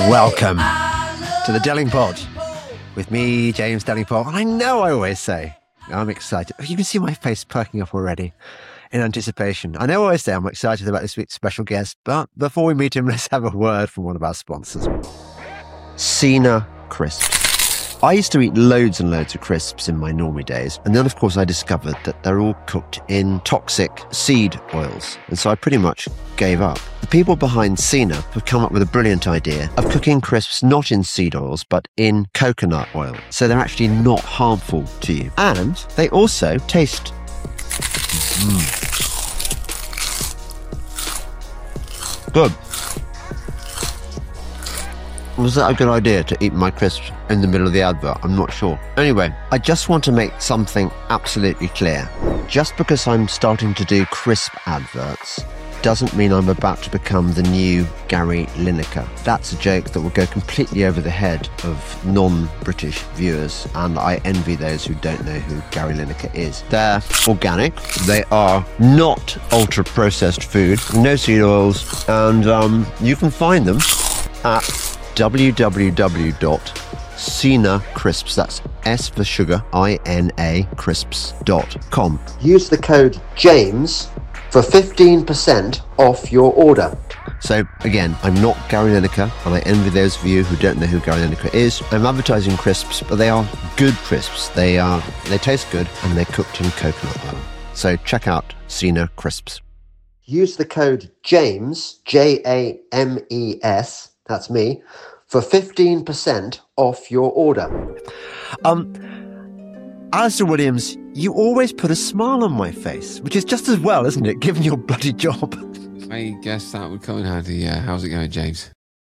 Welcome to the Delingpod with me, James Delingpole. And I know I always say I'm excited. You can see my face perking up already in anticipation. I know I always say I'm excited about this week's special guest, but before we meet him, let's have a word from one of our sponsors. Sina Crisps. I used to eat loads and loads of crisps in my normie days, and then of course I discovered that they're all cooked in toxic seed oils, and so I pretty much gave up. The people behind Sina have come up with a brilliant idea of cooking crisps not in seed oils but in coconut oil, so they're actually not harmful to you. And they also taste good. Was that a good idea to eat my crisps in the middle of the advert? I'm not sure. Anyway, I just want to make something absolutely clear. Just because I'm starting to do crisp adverts doesn't mean I'm about to become the new Gary Lineker. That's a joke that will go completely over the head of non-British viewers, and I envy those who don't know who Gary Lineker is. They're organic, they are not ultra-processed food, no seed oils, and you can find them at www.sinacrisps, that's S for sugar, I-N-A, crisps.com. Use the code JAMES for 15% off your order. So again, I'm not Gary Lineker, and I envy those of you who don't know who Gary Lineker is. I'm advertising crisps, but they are good crisps. They taste good, and they're cooked in coconut oil. So check out Sina Crisps. Use the code JAMES, James, that's me, for 15% off your order. Alistair Williams, you always put a smile on my face, which is just as well, isn't it, given your bloody job? I guess that would come in handy, yeah. How's it going, James?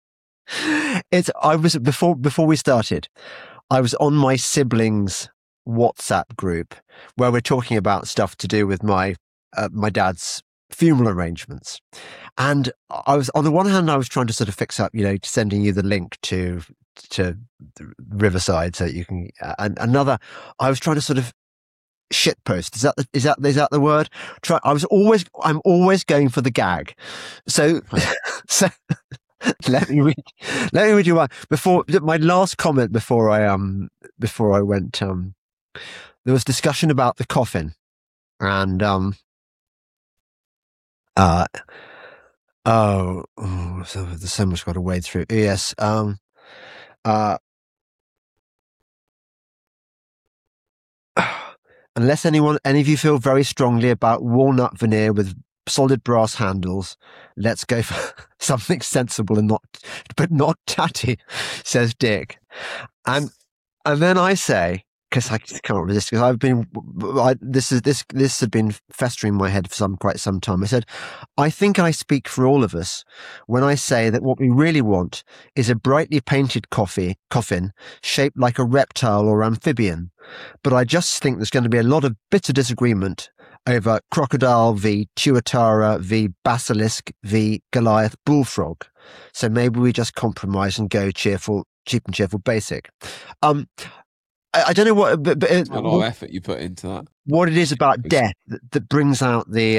Before we started, I was on my siblings' WhatsApp group where we're talking about stuff to do with my dad's funeral arrangements. And I was, on the one hand, I was trying to sort of fix up, sending you the link to Riverside so that you can, and another, I was trying to sort of shitpost. Is that the word? I'm always going for the gag. So, let me read you one. Before my last comment before I went, there was discussion about the coffin, and so there's so much got to wade through. Yes. Unless any of you feel very strongly about walnut veneer with solid brass handles, let's go for something sensible and not tatty, says Dick. And then I say, because I just can't resist, because this had been festering in my head for quite some time. I said, I think I speak for all of us when I say that what we really want is a brightly painted coffin shaped like a reptile or amphibian. But I just think there's going to be a lot of bitter disagreement over crocodile v tuatara v basilisk v Goliath bullfrog. So maybe we just compromise and go cheap and cheerful basic. I don't know what, but a lot of effort you put into that. What it is about death that brings out the.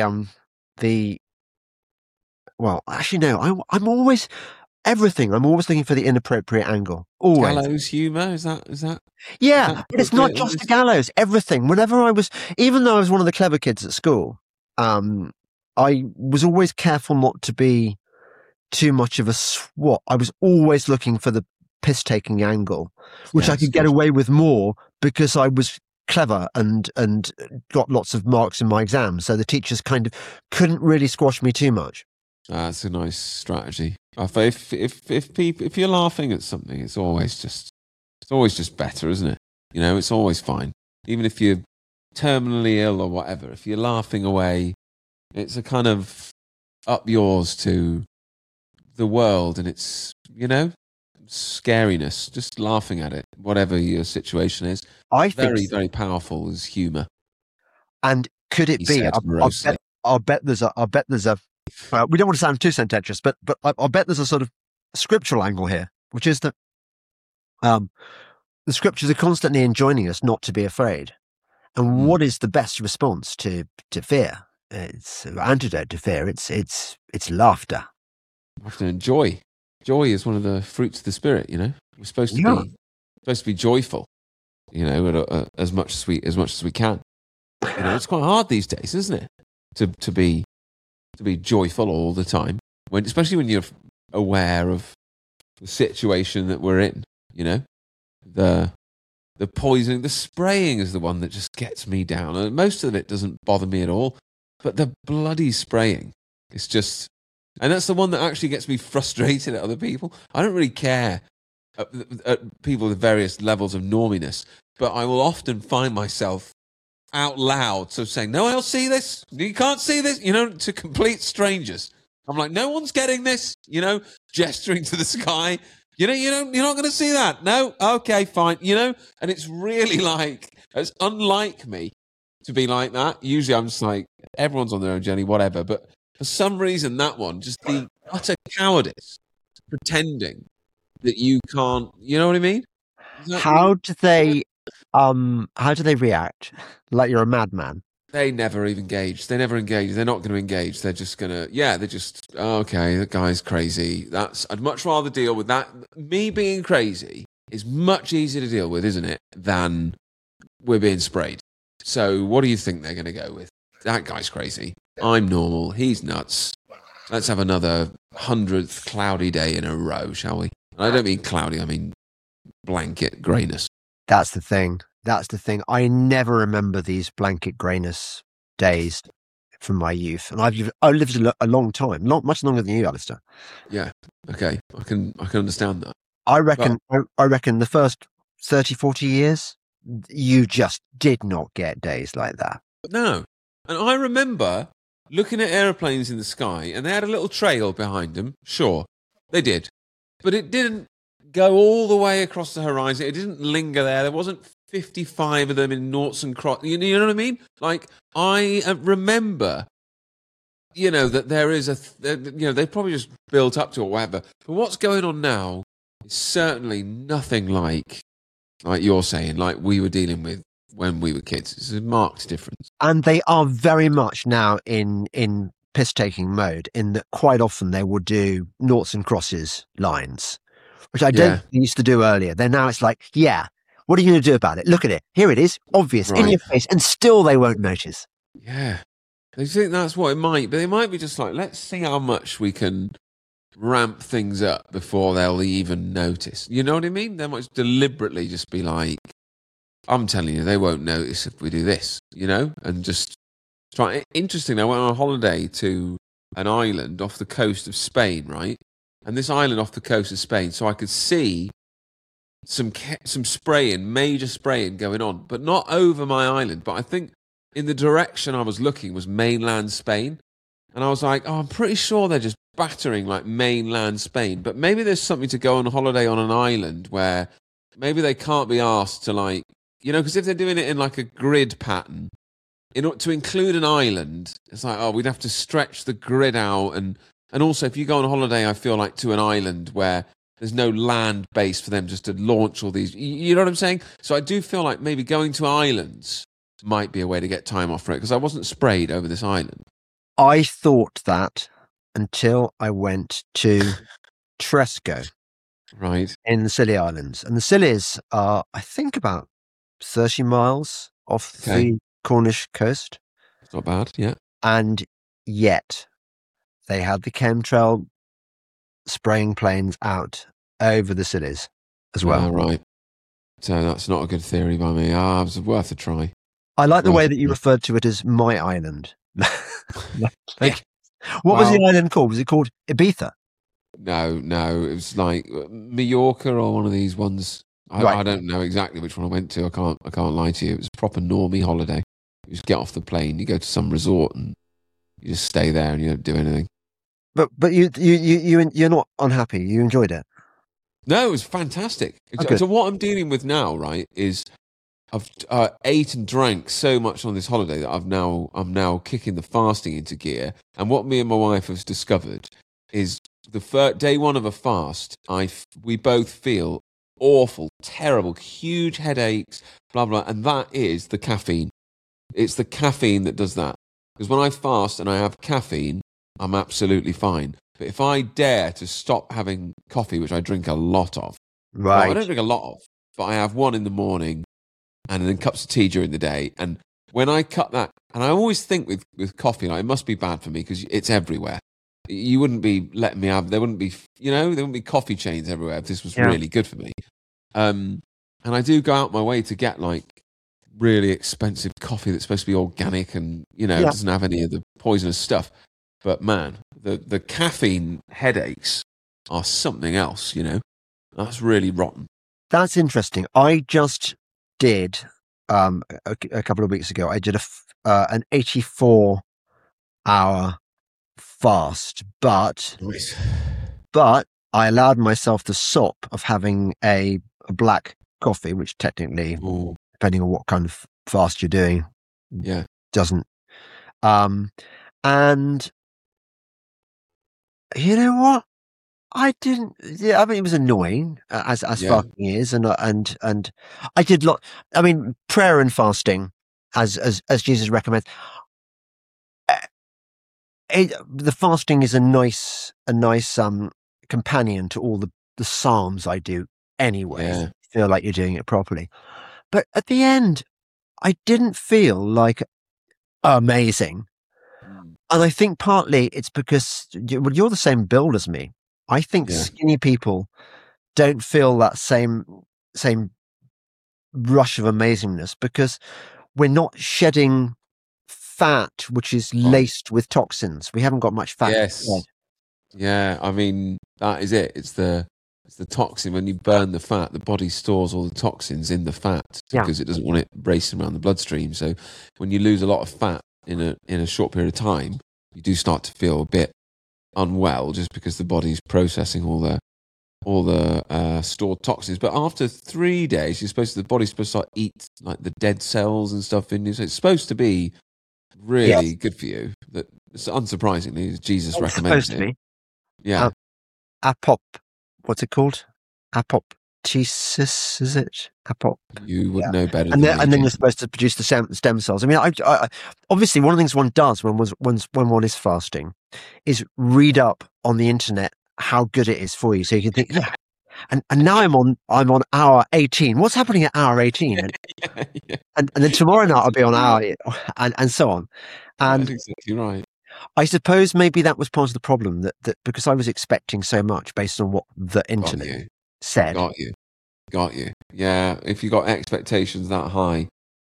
Well, actually, no. I'm always everything. I'm always looking for the inappropriate angle. Always. Gallows humour, is that? Yeah, but it's not just the gallows. Everything. Even though I was one of the clever kids at school, I was always careful not to be too much of a swot. I was always looking for the piss-taking angle, which I could get away with more because I was clever and got lots of marks in my exams, so the teachers kind of couldn't really squash me too much. That's a nice strategy. If you're laughing at something, it's always just better, isn't it? It's always fine, even if you're terminally ill or whatever. If you're laughing away, it's a kind of up yours to the world, and it's scariness, just laughing at it, whatever your situation is. I think very, very powerful is humour. And could it be? I'll bet there's a. We don't want to sound too sententious, but I'll bet there's a sort of scriptural angle here, which is that the scriptures are constantly enjoining us not to be afraid. And what is the best response to fear? It's an antidote to fear. It's laughter. Laughter and joy. joy is one of the fruits of the spirit. You know, we're supposed to be joyful. You know, as much as we can. You know, it's quite hard these days, isn't it, to be joyful all the time, especially when you're aware of the situation that we're in. You know, the poisoning, the spraying is the one that just gets me down. And most of it doesn't bother me at all, but the bloody spraying, it's just, and that's the one that actually gets me frustrated at other people. I don't really care at people with various levels of norminess, but I will often find myself out loud saying, no, I'll see this. You can't see this, you know, to complete strangers. I'm like, no one's getting this, you know, gesturing to the sky. You know, you're not going to see that. No? Okay, fine. You know, and it's really it's unlike me to be like that. Usually I'm just like, everyone's on their own journey, whatever. But for some reason, that one, just the utter cowardice, pretending that you can't, you know what I mean? How do they react? Like you're a madman? They never even engage. They never engage. They're not going to engage. They're just going to, they're just, okay, that guy's crazy. I'd much rather deal with that. Me being crazy is much easier to deal with, isn't it, than we're being sprayed. So what do you think they're going to go with? That guy's crazy. I'm normal. He's nuts. Let's have another 100th cloudy day in a row, shall we? And I don't mean cloudy, I mean blanket greyness. That's the thing. I never remember these blanket greyness days from my youth, and I've lived a long time, much longer than you, Alistair. Yeah. Okay. I can understand that. I reckon the first 30, 40 years, you just did not get days like that. No. And I remember looking at aeroplanes in the sky, and they had a little trail behind them. Sure, they did, but it didn't go all the way across the horizon. It didn't linger there. There wasn't 55 of them in noughts and crosses. You know what I mean? Like, I remember, you know, that there is they probably just built up to it or whatever. But what's going on now is certainly nothing like you're saying, like we were dealing with when we were kids. It's a marked difference. And they are very much now in piss-taking mode, in that quite often they will do noughts and crosses lines, which I don't used to do earlier. Then now it's like, what are you going to do about it? Look at it. Here it is. Obvious. Right. In your face. And still they won't notice. Yeah. They think that's what it might, but they might be just like, let's see how much we can ramp things up before they'll even notice. You know what I mean? They might deliberately just be like, I'm telling you, they won't notice if we do this, you know? And just try. Interesting, I went on a holiday to an island off the coast of Spain, right? And this island off the coast of Spain, so I could see some spraying, major spraying going on, but not over my island. But I think in the direction I was looking was mainland Spain. And I was like, I'm pretty sure they're just battering like mainland Spain. But maybe there's something to go on holiday on an island where maybe they can't be asked to, like, you know, because if they're doing it in like a grid pattern, in order to include an island, it's like, we'd have to stretch the grid out. And also, if you go on holiday, I feel like to an island where there's no land base for them just to launch all these. You know what I'm saying? So I do feel like maybe going to islands might be a way to get time off for it, because I wasn't sprayed over this island. I thought that until I went to Tresco. Right. In the Scilly Islands. And the Scillies are, I think, about 30 miles off the Cornish coast. It's not bad, yeah. And yet they had the chemtrail spraying planes out over the Scillies as well. Right. So that's not a good theory by me. It was worth a try. I like the way that you referred to it as my island. What was the island called? Was it called Ibiza? No. It was like Mallorca or one of these ones. I don't know exactly which one I went to. I can't lie to you. It was a proper normie holiday. You just get off the plane, you go to some resort, and you just stay there, and you don't do anything. But you're not unhappy. You enjoyed it. No, it was fantastic. Okay. So what I'm dealing with now, right, is I've ate and drank so much on this holiday that I'm now kicking the fasting into gear. And what me and my wife have discovered is the day one of a fast, we both feel awful, terrible, huge headaches, blah blah, and that is the caffeine. It's the caffeine that does that. Because when I fast and I have caffeine, I'm absolutely fine. But if I dare to stop having coffee, which I drink a lot of, well, Right. I don't drink a lot of, but I have one in the morning and then cups of tea during the day. And when I cut that, and I always think with coffee, like, it must be bad for me because it's everywhere. You wouldn't be letting me have, there wouldn't be, there wouldn't be coffee chains everywhere if this was really good for me. And I do go out my way to get like really expensive coffee that's supposed to be organic and, doesn't have any of the poisonous stuff. But man, the caffeine headaches are something else, That's really rotten. That's interesting. I just did, a couple of weeks ago, I did an 84-hour fast, but I allowed myself the sop of having a black coffee, which technically, depending on what kind of fast you're doing, doesn't. And you know what? I didn't. Yeah, I mean, it was annoying as fasting is, and I did lot. I mean, prayer and fasting, as Jesus recommends. The fasting is a nice companion to all the psalms I do anyway. Yeah. You feel like you're doing it properly, but at the end, I didn't feel like amazing, and I think partly it's because you're the same build as me. I think skinny people don't feel that same rush of amazingness because we're not shedding fat, which is laced with toxins. We haven't got much fat. Yes. Yeah, I mean, that is it. It's the toxin. When you burn the fat, the body stores all the toxins in the fat because it doesn't want it racing around the bloodstream. So when you lose a lot of fat in a short period of time, you do start to feel a bit unwell just because the body's processing all the stored toxins. But after 3 days, the body's supposed to start eat like the dead cells and stuff in you. So it's supposed to be really good for you. That unsurprisingly, Jesus recommends it. Yeah. What's it called? Apoptosis, is it? You would know better. And then you're supposed to produce the stem cells. I mean, I obviously one of the things one does when one is fasting is read up on the internet how good it is for you, so you can think, And now I'm on hour 18. What's happening at hour 18? And then tomorrow night I'll be on hour and so on. And that's exactly right. I suppose maybe that was part of the problem that because I was expecting so much based on what the internet said. Got you. Yeah, if you got expectations that high,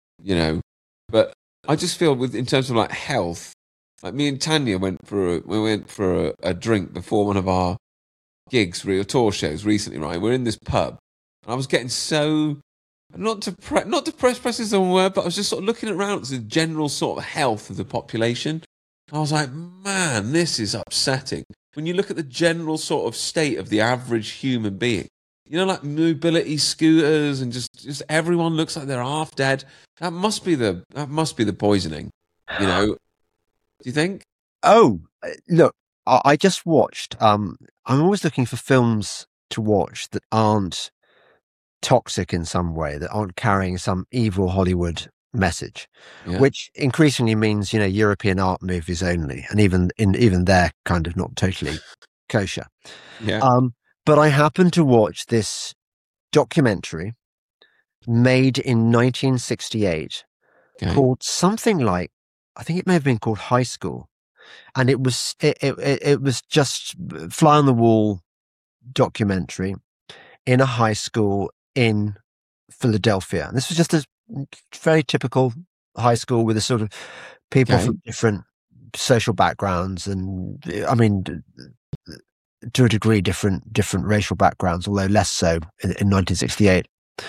But I just feel in terms of like health, like me and Tanya went for a drink before one of our gigs, tour shows recently, right? We're in this pub, and I was getting so not depressed is the word, but I was just sort of looking around at the general sort of health of the population. I was like, man, this is upsetting. When you look at the general sort of state of the average human being, like mobility scooters and just everyone looks like they're half dead. That must be the poisoning. Do you think? Oh, look, I just watched. I'm always looking for films to watch that aren't toxic in some way, that aren't carrying some evil Hollywood message, which increasingly means European art movies only, and even they're kind of not totally kosher. But I happened to watch this documentary made in 1968 called something like, I think it may have been called High School, and it was just fly on the wall documentary in a high school in Philadelphia. And this was just a very typical high school with a sort of people from different social backgrounds, and I mean, to a degree, different racial backgrounds, although less so in 1968.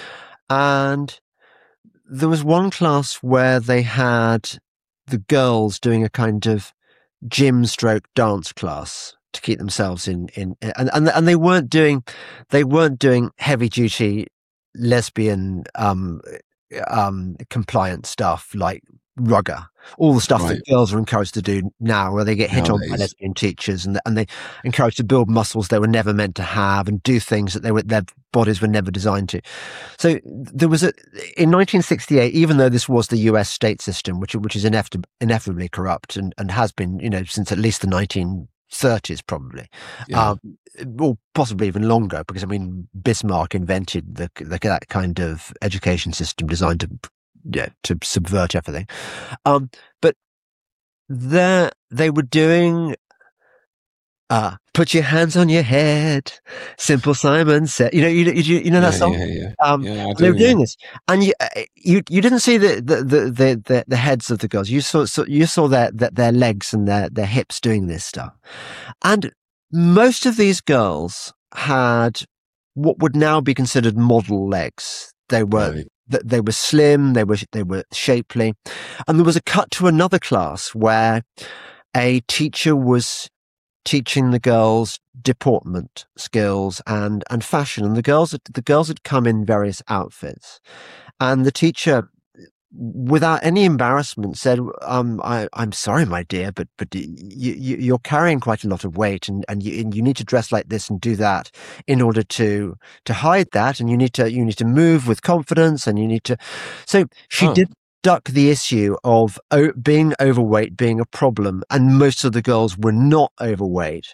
And there was one class where they had the girls doing a kind of gym stroke dance class to keep themselves in and they weren't doing heavy duty lesbian compliant stuff like rugger, all the stuff that girls are encouraged to do now, where they get hit on by lesbian teachers and they encouraged to build muscles they were never meant to have and do things that their bodies were never designed to. So there was in 1968, even though this was the US state system, which is ineffably corrupt and has been, since at least the 1960s, 30s probably, Yeah. or possibly even longer, because I mean Bismarck invented that kind of education system designed to subvert everything. But they were doing put your hands on your head. Simple Simon said, you know that Yeah, song. yeah, yeah. And Yeah, I they do, were yeah. doing this, and you didn't see the heads of the girls. You saw their legs and their hips doing this stuff. And most of these girls had what would now be considered model legs. They were Right. they were slim, they were shapely, and there was a cut to another class where a teacher was teaching the girls deportment skills and fashion, and the girls had come in various outfits, and the teacher, without any embarrassment, said, I'm sorry, my dear, but you're carrying quite a lot of weight, and you need to dress like this and do that in order to hide that, and you need to move with confidence, and you need to. So she did duck the issue of being overweight being a problem, and most of the girls were not overweight.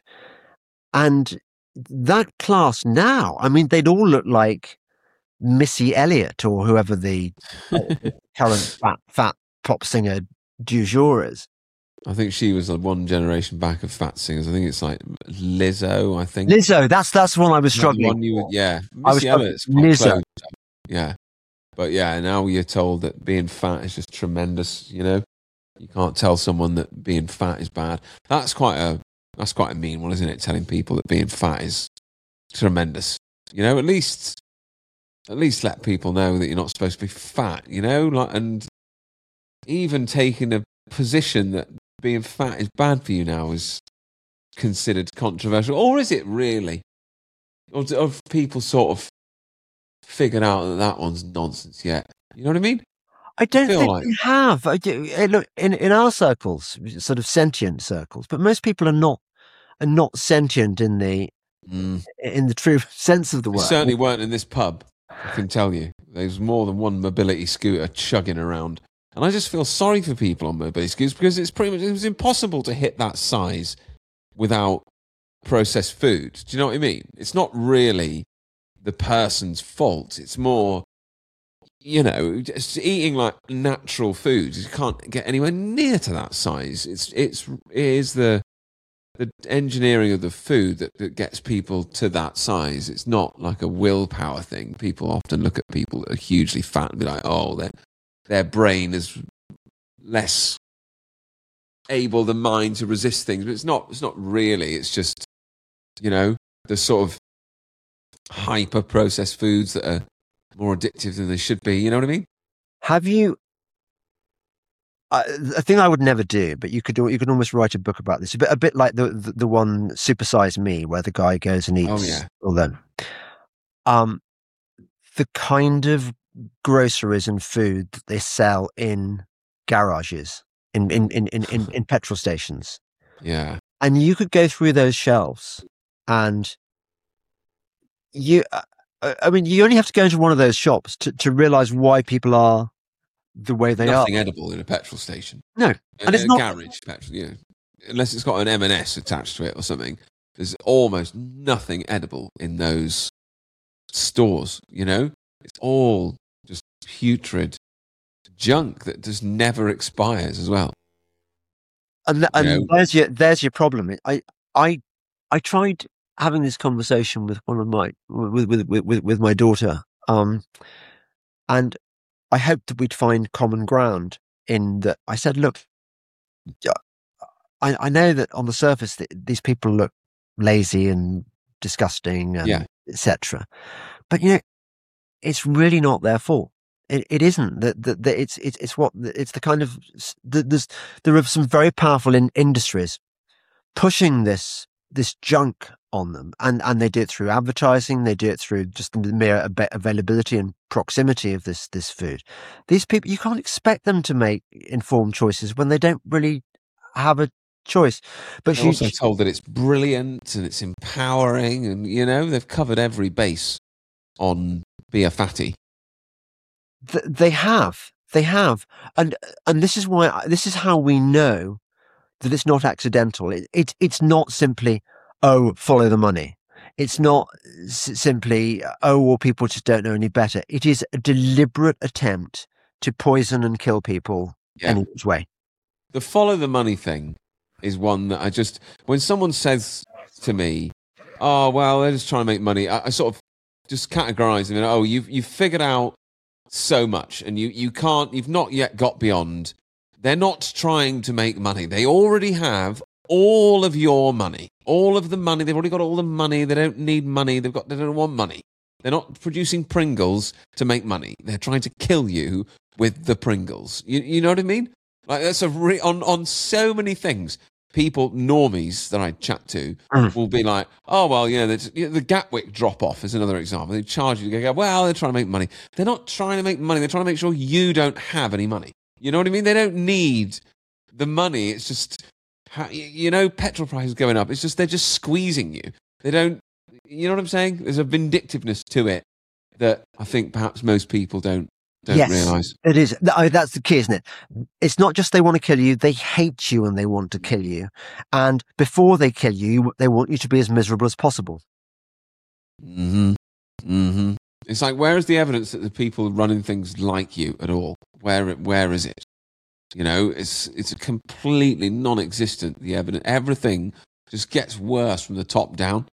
And that class now, I mean, they'd all look like Missy Elliott or whoever the current fat pop singer du jour is. I think she was one generation back of fat singers. I think it's like Lizzo, I think. Lizzo, that's the one I was struggling for. Yeah. I was Missy Elliott's quite Lizzo. close. Yeah. But yeah, now you're told that being fat is just tremendous, you know? You can't tell someone that being fat is bad. That's quite a mean one, isn't it? Telling people that being fat is tremendous. You know, at least let people know that you're not supposed to be fat, you know? And even taking a position that being fat is bad for you now is considered controversial. Or is it really? Or have people sort of figured out that one's nonsense yet? You know what I mean? I don't think we have. Look, in our circles, sort of sentient circles, but most people are not sentient in the true sense of the word. They certainly weren't in this pub, I can tell you. There's more than one mobility scooter chugging around. And I just feel sorry for people on mobility scooters because it was impossible to hit that size without processed food. Do you know what I mean? It's not really the person's fault. It's more, you know, just eating like natural foods. You can't get anywhere near to that size. It is the engineering of the food that gets people to that size. It's not like a willpower thing. People often look at people that are hugely fat and be like, oh, their brain is less able than mine to resist things. But it's not really. It's just, you know, the sort of hyper processed foods that are more addictive than they should be. You know what I mean? Have you? A thing I would never do, but you could almost write a book about this. A bit like the one Super Size Me, where the guy goes and eats. Oh yeah. All then, the kind of groceries and food that they sell in garages, in petrol stations. Yeah. And you could go through those shelves, and you only have to go into one of those shops to realize why people are the way they Nothing are. edible in a petrol station. No, and it's not garage petrol. Yeah, unless it's got an M&S attached to it or something. There's almost nothing edible in those stores. You know, it's all just putrid junk that just never expires as well. And there's your problem. I tried having this conversation with one of my with my daughter, and I hoped that we'd find common ground in that. I said, look, I know that on the surface these people look lazy and disgusting and etc. But you know, it's really not their fault. It isn't that it's the kind of there are some very powerful industries pushing this junk on them, and they do it through advertising. They do it through just the mere availability and proximity of this food. These people, you can't expect them to make informed choices when they don't really have a choice. But you're also told that it's brilliant and it's empowering, and you know they've covered every base on be a fatty. They have, and this is how we know that it's not accidental. It's not simply, oh, follow the money. It's not simply, oh, well, people just don't know any better. It is a deliberate attempt to poison and kill people any which way. The follow the money thing is one that I just, when someone says to me, oh, well, they're just trying to make money, I sort of just categorize them. Oh, you've figured out so much and you've not yet got beyond. They're not trying to make money. They already have all of your money, all of the money. They've already got all the money. They don't need money. They don't want money. They're not producing Pringles to make money. They're trying to kill you with the Pringles. You know what I mean? Like that's on so many things. People, normies that I chat to, will be like, oh, well, the Gatwick drop-off is another example. They charge you to go, well, they're trying to make money. They're not trying to make money. They're trying to make sure you don't have any money. You know what I mean? They don't need the money. It's just, petrol prices going up. It's just, they're just squeezing you. They don't, you know what I'm saying? There's a vindictiveness to it that I think perhaps most people don't realise. It is. That's the key, isn't it? It's not just they want to kill you, they hate you and they want to kill you. And before they kill you, they want you to be as miserable as possible. Mm-hmm. Mm-hmm. It's like, where is the evidence that the people running things like you at all? Where is it? It's completely non-existent, the evidence. Everything just gets worse from the top down,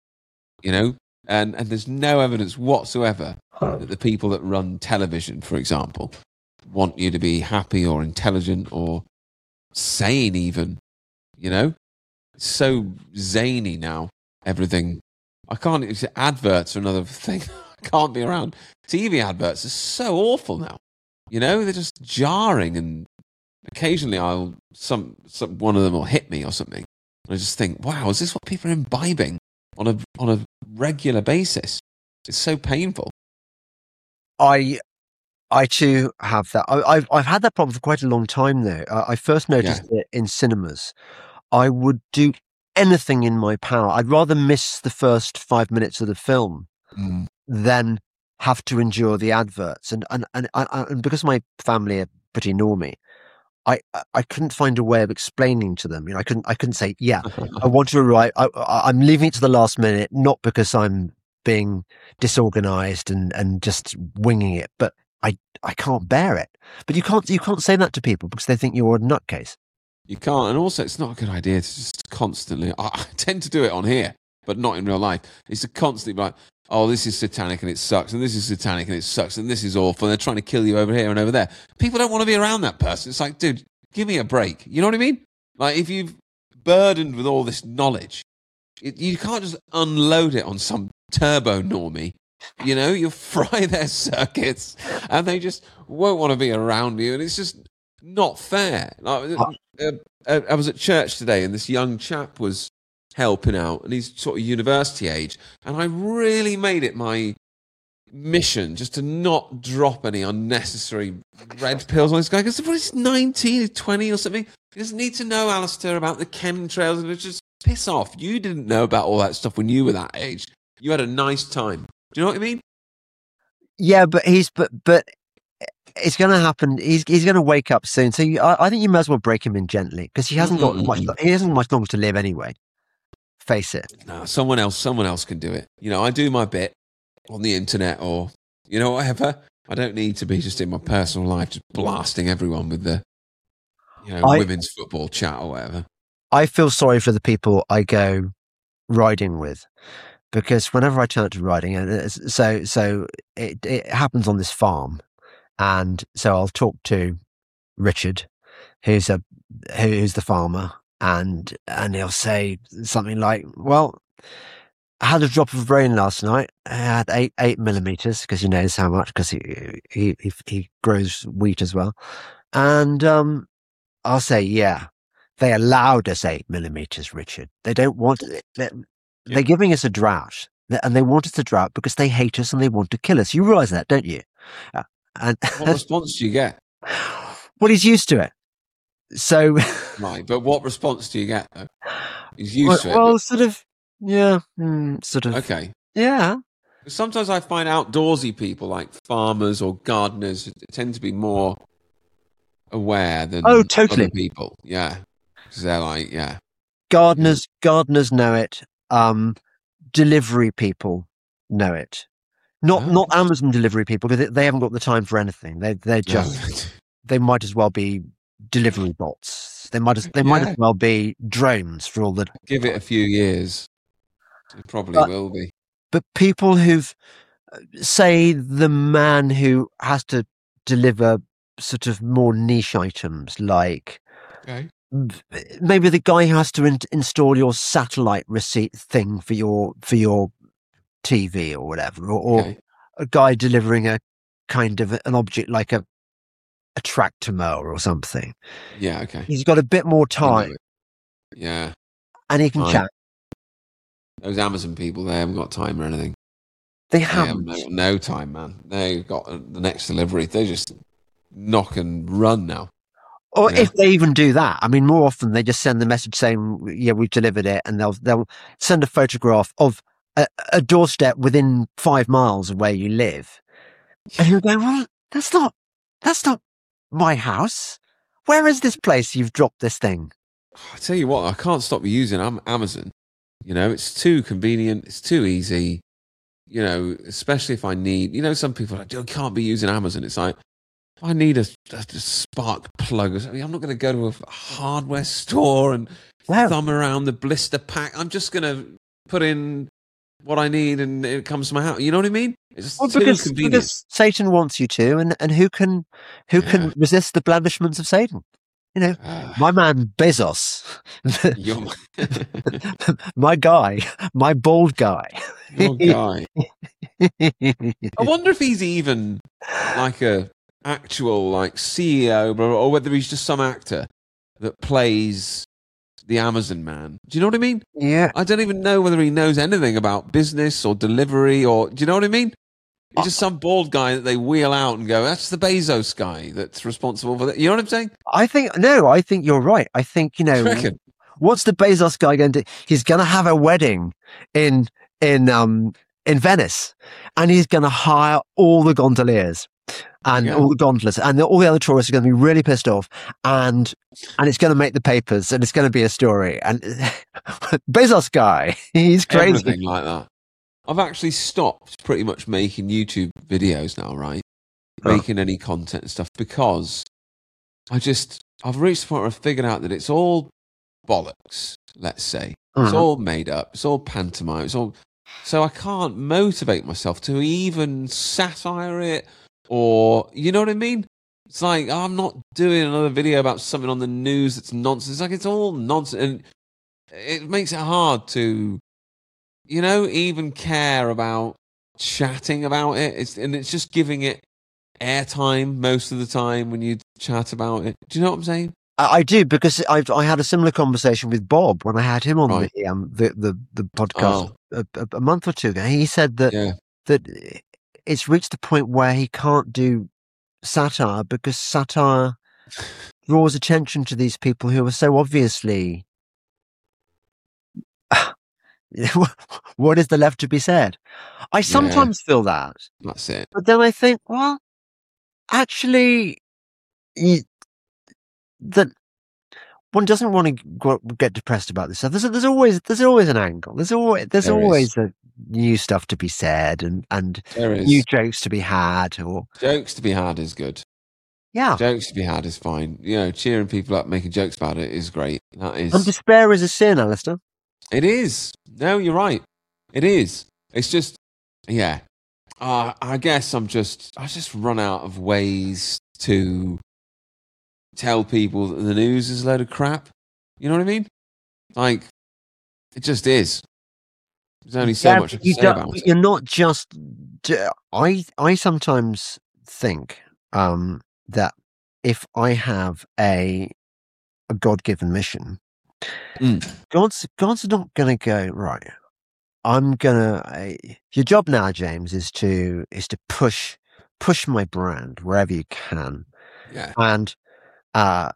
and there's no evidence whatsoever that the people that run television, for example, want you to be happy or intelligent or sane even, It's so zany now, everything. Adverts are another thing. I can't be around. TV adverts are so awful now. They're just jarring, and occasionally one of them will hit me or something. And I just think, wow, is this what people are imbibing on a regular basis? It's so painful. I too have that. I've had that problem for quite a long time though. I first noticed it in cinemas. I would do anything in my power. I'd rather miss the first 5 minutes of the film than have to endure the adverts. And because my family are pretty normy, I couldn't find a way of explaining to them. I couldn't say, yeah, I want to arrive. I'm leaving it to the last minute, not because I'm being disorganized and just winging it, but I can't bear it. But you can't say that to people because they think you're a nutcase. You can't, and also it's not a good idea to just constantly. I tend to do it on here, but not in real life. It's to constantly be like, oh, this is satanic and it sucks, and this is satanic and it sucks, and this is awful. And they're trying to kill you over here and over there. People don't want to be around that person. It's like, dude, give me a break. You know what I mean? Like, if you've burdened with all this knowledge, you can't just unload it on some turbo normie. You'll fry their circuits, and they just won't want to be around you, and it's just not fair. I was at church today, and this young chap was helping out, and he's sort of university age, and I really made it my mission just to not drop any unnecessary red pills on this guy, because he's 19, 20 or something. He doesn't need to know, Alistair, about the chemtrails, and it's just piss off. You didn't know about all that stuff when you were that age. You had a nice time. Do you know what I mean? Yeah, but it's going to happen. He's going to wake up soon. So I think you might as well break him in gently, because he hasn't got much. He hasn't much longer to live anyway. Face it. No, someone else can do it. I do my bit on the internet or whatever. I don't need to be just in my personal life just blasting everyone with the women's football chat or whatever. I feel sorry for the people I go riding with, because whenever I turn up to riding, and so it happens on this farm, and so I'll talk to Richard, who's the farmer, and he'll say something like, well, I had a drop of rain last night. I had 8 millimeters, because he knows how much, because he grows wheat as well. And I'll say, yeah, they allowed us 8 millimeters, Richard. They don't want it. They're giving us a drought, and they want us a drought because they hate us and they want to kill us. You realise that, don't you? And what response do you get? Well, he's used to it. So, right, but what response do you get though? He's used to it. Well, sort of, yeah, sort of. Okay, yeah. Sometimes I find outdoorsy people, like farmers or gardeners, tend to be more aware than totally other people. Yeah. Because they're like, yeah. Gardeners know it. Delivery people know it. Not Amazon delivery people, because they haven't got the time for anything. They're just they might as well be delivery bots. They might as well be drones for all the. Give it a few years, it probably will be. But people who've, say, the man who has to deliver sort of more niche items, like maybe the guy who has to install your satellite receipt thing for your TV or whatever, or a guy delivering a kind of an object like a tractor mower or something. Yeah, okay. He's got a bit more time. Yeah. And he can chat. Those Amazon people, they haven't got time or anything. They have no time, man. They've got the next delivery. They just knock and run now. Or if they even do that, I mean, more often they just send the message saying, "Yeah, we've delivered it," and they'll send a photograph of a doorstep within 5 miles of where you live, and you're going, "Well, that's not my house. Where is this place you've dropped this thing?" I tell you what, I can't stop using Amazon. You know, it's too convenient. It's too easy. You know, especially if I need. You know, some people are like, "You can't be using Amazon." It's like, I need a spark plug or something. I'm not going to go to a hardware store and thumb around the blister pack. I'm just going to put in what I need and it comes to my house. You know what I mean? It's just too convenient. Because Satan wants you to, and who can resist the blandishments of Satan? You know, my man Bezos, my guy, my bald guy. Your guy. I wonder if he's even like a actual like CEO, or whether he's just some actor that plays the Amazon man. Do you know what I mean? Yeah. I don't even know whether he knows anything about business or delivery, or do you know what I mean? He's just some bald guy that they wheel out and go, that's the Bezos guy that's responsible for that. You know what I'm saying? I think you're right. I think, you know, what's the Bezos guy going to do? He's going to have a wedding in Venice, and he's going to hire all the gondoliers and all the gondolas, and all the other tourists are going to be really pissed off, and it's going to make the papers, and it's going to be a story. And Bezos guy, he's crazy. Everything like that. I've actually stopped pretty much making YouTube videos now, right? Making any content and stuff, because I've reached the point where I've figured out that it's all bollocks, let's say. It's all made up. It's all pantomime. So I can't motivate myself to even satire it, or, you know what I mean? It's like, I'm not doing another video about something on the news that's nonsense. It's like, it's all nonsense. And it makes it hard to, you know, even care about chatting about it. It's just giving it airtime most of the time when you chat about it. Do you know what I'm saying? I do, because I had a similar conversation with Bob when I had him on the podcast a month or two ago. He said that it's reached the point where he can't do satire because satire draws attention to these people who are so obviously. What is there left to be said? I sometimes feel that. That's it. But then I think, well, actually, that one doesn't want to get depressed about this stuff. There's always an angle. There's always a new stuff to be said, and new jokes to be had. Or jokes to be had is good. Yeah, jokes to be had is fine. You know, cheering people up, making jokes about it is great. That is. And despair is a sin, Alistair. It is. No, you're right. It is. It's just, yeah. I guess I just run out of ways to tell people that the news is a load of crap. You know what I mean? Like, it just is. There's only so much I can say about it. You're not just. I sometimes think that if I have a God-given mission, God's not going to go, right, I'm gonna. Your job now, James, is to push my brand wherever you can. Yeah. And I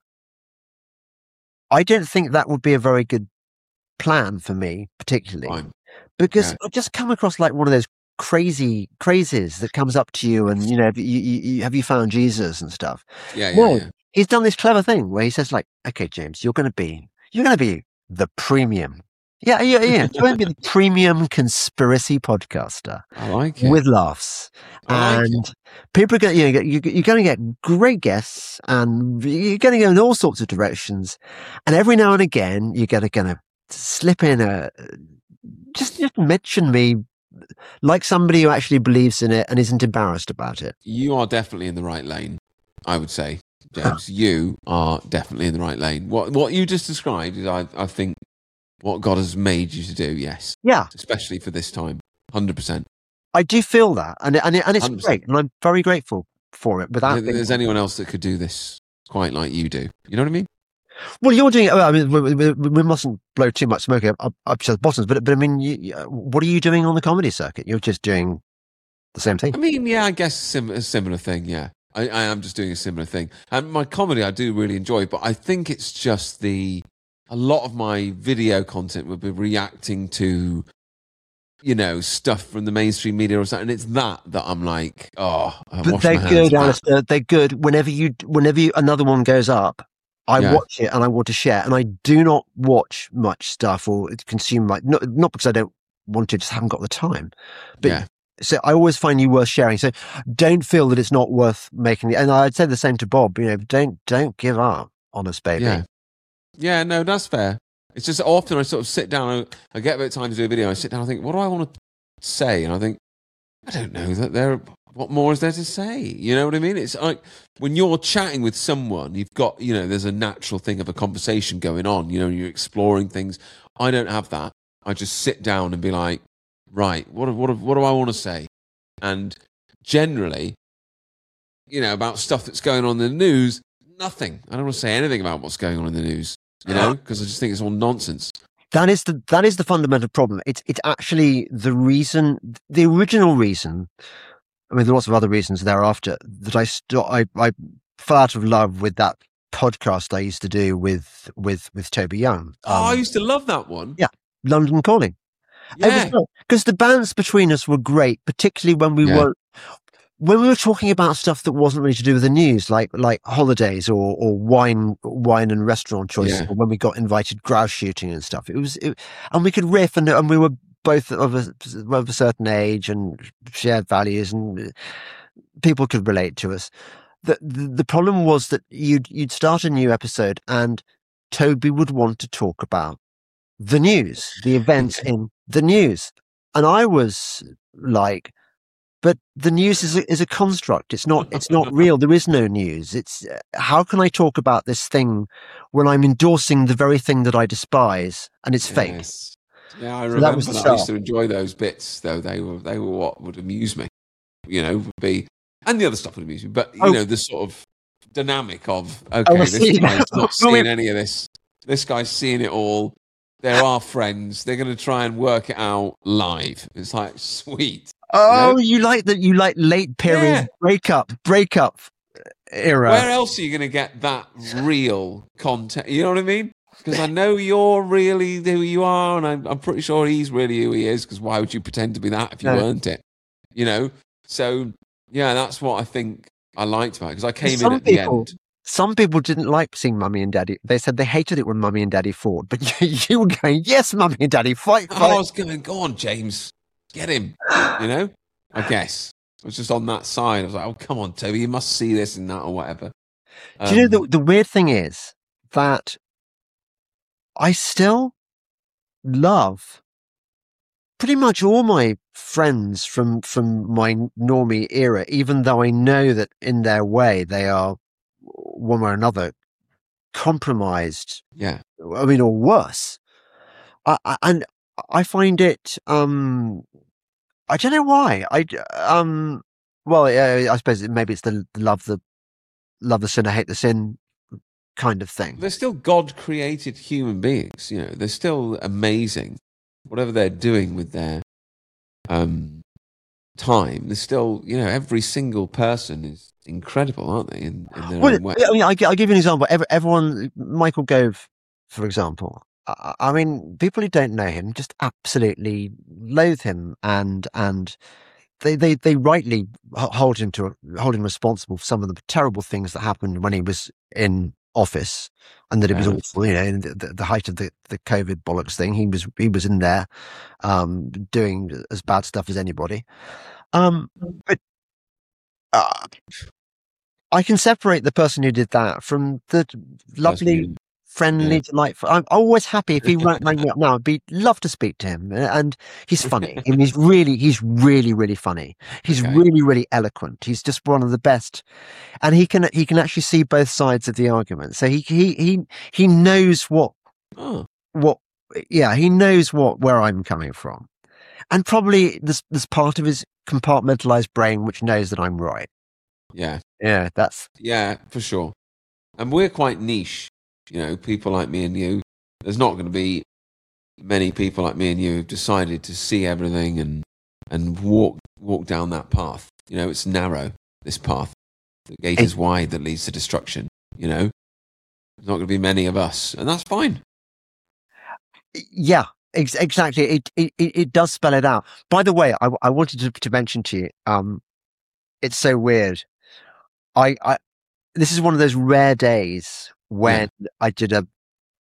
don't think that would be a very good plan for me, particularly. Fine. Because I just come across like one of those crazies that comes up to you and, you know, have you found Jesus and stuff. Yeah. He's done this clever thing where he says, like, okay, James, you're going to be You're going to be the premium. Yeah. You're going to be the premium conspiracy podcaster I like it. with laughs. I like And people are going to, you're going to get great guests, and you're going to go in all sorts of directions. And every now and again, you're going to slip in just mention me like somebody who actually believes in it and isn't embarrassed about it. You are definitely in the right lane, I would say, James. You are definitely in the right lane. What you just described is, I think, what God has made you to do. Yes. Yeah. Especially for this time. 100%. I do feel that, and it's 100%. great, and I'm very grateful for it. Without there's anyone else that could do this quite like you do. You know what I mean? Well, you're doing it. I mean, we mustn't blow too much smoke up the bottoms. But I mean, what are you doing on the comedy circuit? You're just doing the same thing. I mean, yeah, I guess a similar thing. Yeah, I am just doing a similar thing. And my comedy, I do really enjoy, but I think it's just a lot of my video content would be reacting to, stuff from the mainstream media or something. And it's that I'm like, oh, but they're good, Alistair. They're good. Whenever you another one goes up, I watch it and I want to share. And I do not watch much stuff or consume not because I don't want to, just haven't got the time. But so I always find you worth sharing. So don't feel that it's not worth making. And I'd say the same to Bob. Don't give up on us, baby. Yeah. No, that's fair. It's just often I sort of sit down. I get a bit of time to do a video. I sit down. I think, what do I want to say? And I think, I don't know what more is there to say? You know what I mean? It's like when you're chatting with someone, you've got, there's a natural thing of a conversation going on, you're exploring things. I don't have that. I just sit down and be like, right, what do I want to say? And generally, about stuff that's going on in the news, nothing. I don't want to say anything about what's going on in the news, because I just think it's all nonsense. That is the fundamental problem. It's actually the original reason. I mean, there are lots of other reasons thereafter that I fell out of love with that podcast I used to do with Toby Young. I used to love that one. Yeah, London Calling. Yeah, because the bands between us were great, particularly when we were talking about stuff that wasn't really to do with the news, like holidays or wine and restaurant choices, or when we got invited grouse shooting and stuff. And we could riff, and we were both of a certain age and shared values, and people could relate to us. The problem was that you'd start a new episode and Toby would want to talk about the news, the events in the news. And I was like, but the news is a construct. It's not real. There is no news. It's how can I talk about this thing when I'm endorsing the very thing that I despise and it's fake? Yeah, I remember that. I used to enjoy those bits, though. They were what would amuse me, and the other stuff would amuse me. But the sort of dynamic of this guy's not seeing any of this. This guy's seeing it all. They're our friends. They're going to try and work it out live. It's like sweet. Oh, you like that? You like late period breakup era. Where else are you going to get that real content? You know what I mean? Because I know you're really who you are, and I'm pretty sure he's really who he is, because why would you pretend to be that if you weren't it? So that's what I think I liked about it, because I came in at the end. Some people didn't like seeing Mummy and Daddy. They said they hated it when Mummy and Daddy fought, but you were going, yes, Mummy and Daddy, fight. I was going, go on, James, get him, I guess. I was just on that side. I was like, oh, come on, Toby, you must see this and that or whatever. Do you know, the weird thing is that I still love pretty much all my friends from my normie era, even though I know that in their way they are one way or another compromised. Yeah. I mean, or worse. And I find it, I don't know why. I suppose maybe it's the love the sinner, hate the sin kind of thing. They're still God-created human beings. They're still amazing. Whatever they're doing with their time, they're still, every single person is incredible, aren't they? In their own way. I mean, I'll give you an example. Everyone, Michael Gove, for example. I mean, people who don't know him just absolutely loathe him, and they rightly hold him responsible for some of the terrible things that happened when he was in office, and that it was Yeah. awful. You know, in the height of the COVID bollocks thing, he was in there, doing as bad stuff as anybody. But I can separate the person who did that from the lovely, friendly, delightful. I'm always happy if he rang me up now. I'd love to speak to him, and he's funny. I mean, he's really, really funny. He's really, really eloquent. He's just one of the best, and he can actually see both sides of the argument. So he knows he knows where I'm coming from, and probably there's part of his compartmentalized brain which knows that I'm right. Yeah. Yeah, for sure. And we're quite niche, you know, people like me and you. There's not going to be many people like me and you who've decided to see everything and walk down that path. You know, it's narrow, this path. The gate is wide that leads to destruction, you know. There's not going to be many of us, and that's fine. Yeah, exactly. It does spell it out. By the way, I wanted to mention to you, it's so weird. This is one of those rare days when I did a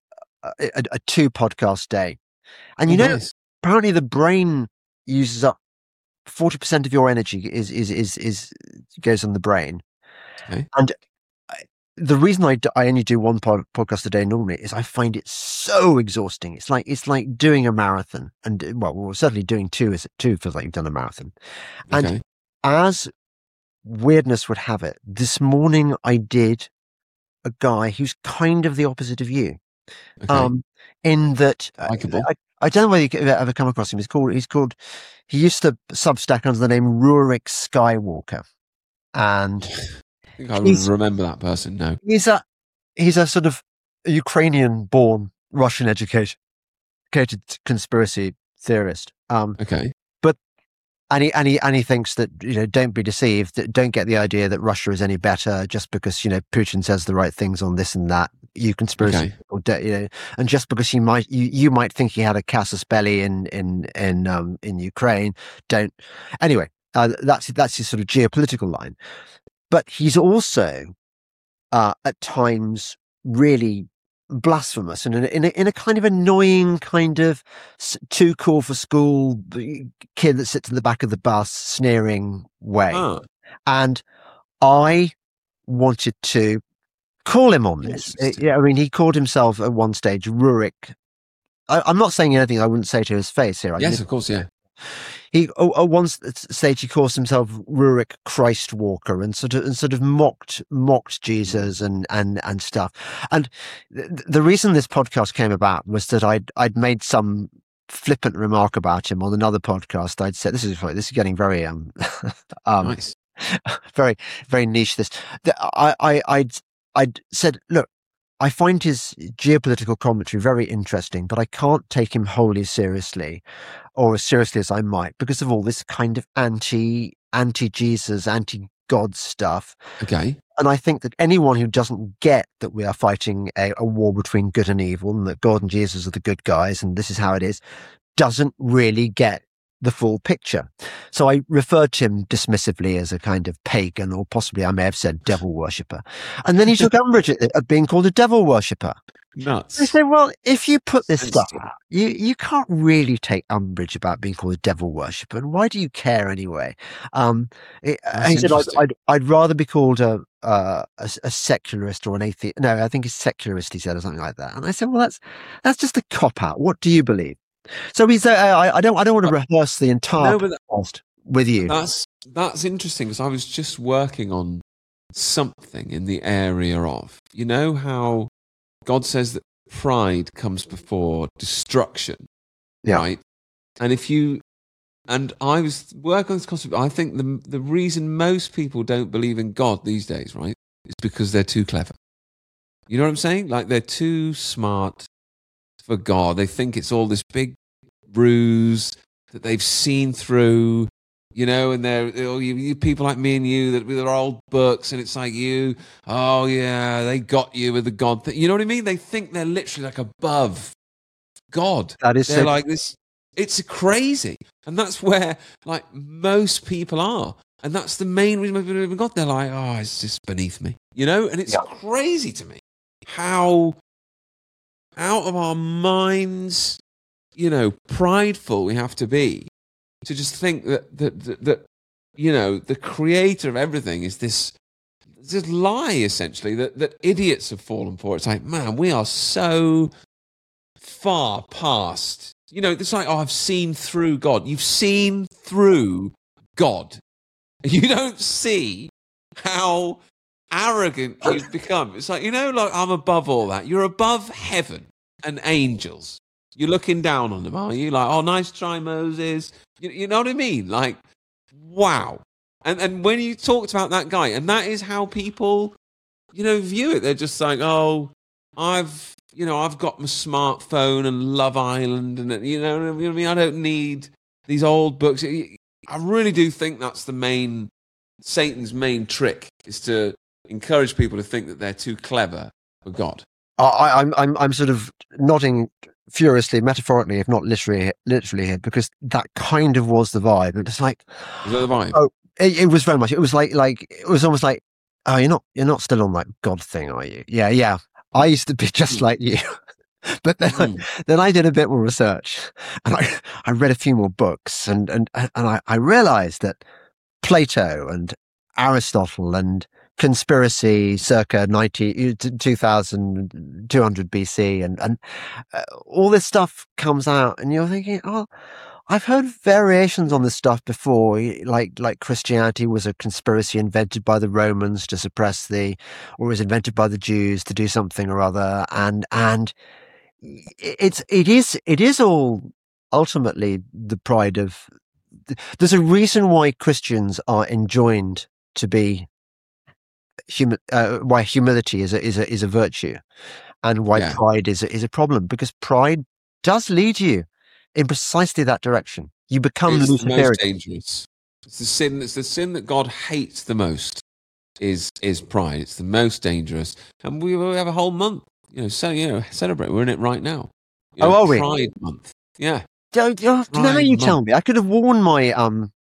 2-podcast day, and apparently the brain uses up 40% of your energy is goes on the brain, and the reason I only do one podcast a day normally is I find it so exhausting. It's like doing a marathon, and well, certainly doing two feels like you've done a marathon, and as weirdness would have it, this morning I did a guy who's kind of the opposite of you, in that I don't know whether you've ever come across him. He used to Substack under the name Rurik Skywalker, and I think I would remember that person. No, he's a sort of Ukrainian-born, Russian-educated conspiracy theorist. But and he thinks that, you know, don't be deceived, that don't get the idea that Russia is any better just because, you know, Putin says the right things on this and that. You conspiracy, or you know, and just because you might think he had a casus belli in Ukraine, don't. Anyway, that's his sort of geopolitical line. But he's also at times really blasphemous and in a kind of annoying, kind of too cool for school kid that sits in the back of the bus sneering way. And I wanted to call him on this. I mean, he called himself at one stage Rurik. I'm not saying anything I wouldn't say to his face here. Yes, of course, yeah. He at one stage he calls himself Rurik Christwalker and sort of mocked Jesus and stuff. And the reason this podcast came about was that I'd made some flippant remark about him on another podcast. I'd said this is getting very nice. very, very niche. I'd said, look, I find his geopolitical commentary very interesting, but I can't take him wholly seriously, or as seriously as I might, because of all this kind of anti-Jesus, anti-God stuff. Okay. And I think that anyone who doesn't get that we are fighting a war between good and evil, and that God and Jesus are the good guys, and this is how it is, doesn't really get the full picture. So I referred to him dismissively as a kind of pagan, or possibly I may have said devil worshipper. And then he took umbrage at being called a devil worshipper. Nuts. I said, well, if you put this stuff out, you can't really take umbrage about being called a devil worshipper. And why do you care anyway? He said, I'd rather be called a secularist or an atheist. No, I think it's secularist, he said, or something like that. And I said, well, that's just a cop out. What do you believe? So he's. I don't want to rehearse the entire podcast with you. That's interesting, because I was just working on something in the area of, you know, how God says that pride comes before destruction, right? And I was working on this concept. I think the reason most people don't believe in God these days, right, is because they're too clever. You know what I'm saying? Like, they're too smart for God. They think it's all this big ruse that they've seen through, you know, and you people like me and you that with our old books, and it's like they got you with the God thing. You know what I mean? They think they're literally like above God. They're like this. It's crazy. And that's where like most people are. And that's the main reason most people believe in God. They're like, it's just beneath me, you know? And it's crazy to me. how out of our minds, prideful we have to be to just think that the creator of everything is this lie, essentially, that idiots have fallen for. It's like, man, we are so far past, it's like, I've seen through God. You've seen through God. You don't see how arrogant you've become. It's like, I'm above all that. You're above heaven and angels. You're looking down on them, are you? Like, oh, nice try, Moses. You know what I mean? Like, wow. And when you talked about that guy, and that is how people, view it. They're just like, oh, I've got my smartphone and Love Island, and what I mean? I don't need these old books. I really do think that's Satan's main trick, is to encourage people to think that they're too clever for God. I'm sort of nodding furiously, metaphorically, if not literally here, because that kind of was the vibe. It's like, was that the vibe? Oh, it was very much. It was like it was almost like, oh, you're not still on that God thing, are you? Yeah. I used to be just like you, but then I did a bit more research, and I read a few more books, and I realized that Plato and Aristotle and conspiracy circa 2200 BC and all this stuff comes out, and you're thinking, oh, I've heard variations on this stuff before, like Christianity was a conspiracy invented by the Romans to suppress or was invented by the Jews to do something or other, and it is all ultimately the pride of. There's a reason why Christians are enjoined to be why humility is a virtue, and why pride is a problem, because pride does lead you in precisely that direction. You become Luciferian. The most dangerous. It's the sin that God hates the most is pride. It's the most dangerous, and we have a whole month, celebrate. We're in it right now. Are we? Pride month. Yeah. Now you tell me. I could have worn my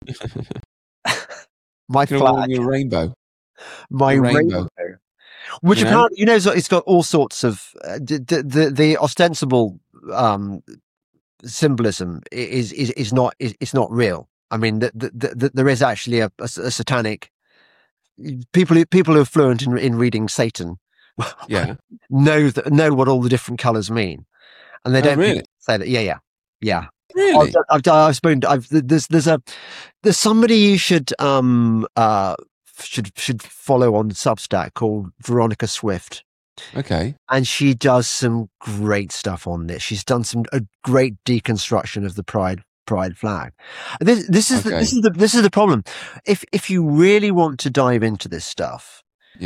my flag. Worn your rainbow. My rainbow. Which apparently, it's got all sorts of the ostensible symbolism is not real. I mean, there is actually a satanic. People who are fluent in reading Satan, know what all the different colours mean, and they don't really say that. Yeah. Really? I've spoken. There's somebody you should follow on Substack called Veronica Swift. Okay. And she does some great stuff on this. She's done a great deconstruction of the pride flag. This is the problem. If you really want to dive into this stuff,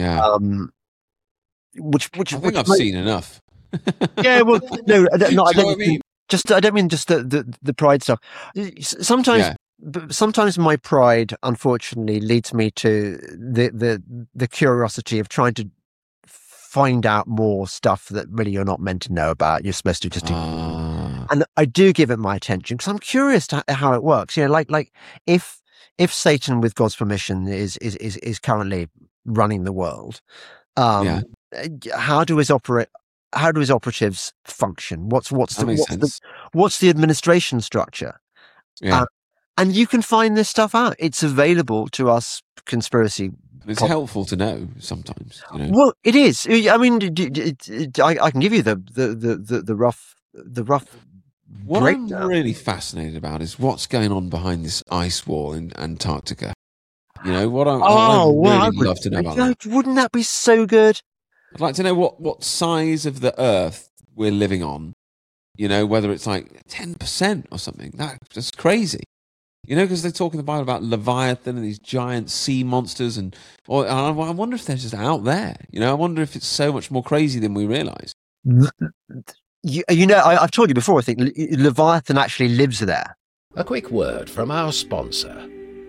which I think I've seen enough. Yeah, well, no, I don't mean just the pride stuff. Sometimes my pride, unfortunately, leads me to the curiosity of trying to find out more stuff that really you're not meant to know about. You're supposed to just ignore. And I do give it my attention because I'm curious to how it works. Like if Satan, with God's permission, is currently running the world, how do his operatives function? What's the administration structure? Yeah. And you can find this stuff out. It's available to us conspiracy. It's helpful to know sometimes. Well, it is. I mean, I can give you the rough. What breakdown. I'm really fascinated about is what's going on behind this ice wall in Antarctica. I'd really love to know about that. Wouldn't that be so good? I'd like to know what size of the Earth we're living on. Whether it's like 10% or something. That's crazy. Because they talk in the Bible about Leviathan and these giant sea monsters, and I wonder if they're just out there. I wonder if it's so much more crazy than we realise. I've told you before, I think Leviathan actually lives there. A quick word from our sponsor.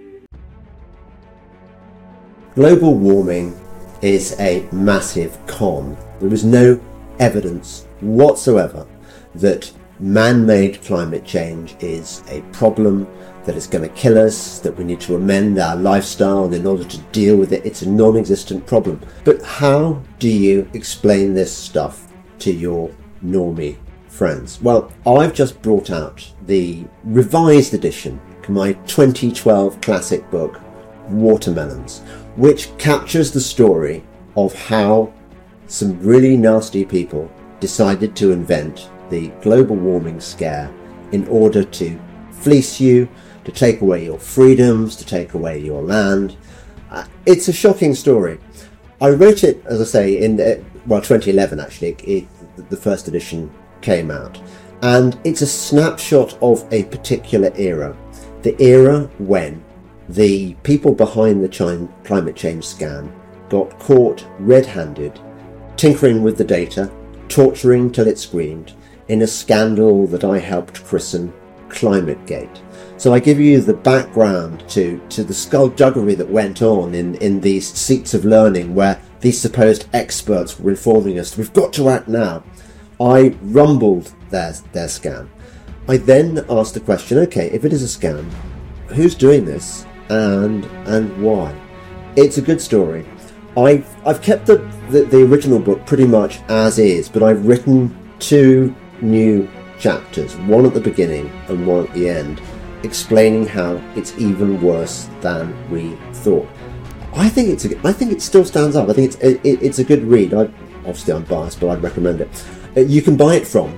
Global warming is a massive con. There is no evidence whatsoever that man-made climate change is a problem that it's going to kill us, that we need to amend our lifestyle in order to deal with it. It's a non-existent problem. But how do you explain this stuff to your normie friends? Well, I've just brought out the revised edition of my 2012 classic book, Watermelons, which captures the story of how some really nasty people decided to invent the global warming scare in order to fleece you, to take away your freedoms, to take away your land. It's a shocking story. I wrote it, as I say, in 2011 actually. The first edition came out, and it's a snapshot of a particular era, the era when the people behind the climate change scam got caught red-handed, tinkering with the data, torturing till it screamed, in a scandal that I helped christen ClimateGate. So I give you the background to the skullduggery that went on in these seats of learning where these supposed experts were informing us, we've got to act now. I rumbled their scam. I then asked the question, okay, if it is a scam, who's doing this and why? It's a good story. I've kept the original book pretty much as is, but I've written 2 new chapters, one at the beginning and one at the end, explaining how it's even worse than we thought. I think it still stands up. I think it's a good read. Obviously I'm biased, but I'd recommend it. You can buy it from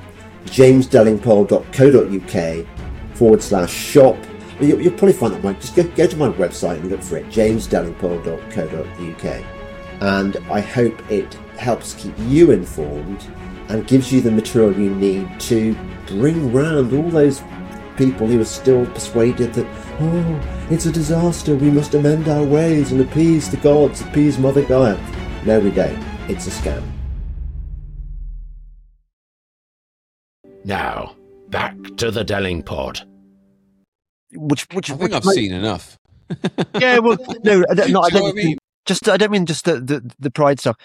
jamesdellingpole.co.uk/shop. You'll probably find that just go to my website and look for it, jamesdellingpole.co.uk. And I hope it helps keep you informed and gives you the material you need to bring round all those people who are still persuaded that, oh, it's a disaster, we must amend our ways and appease the gods, appease Mother Gaia. No, we don't. It's a scam. Now, back to the Delling Pod. I think I've seen enough. Yeah, well, no, I don't mean? I don't mean just the pride stuff.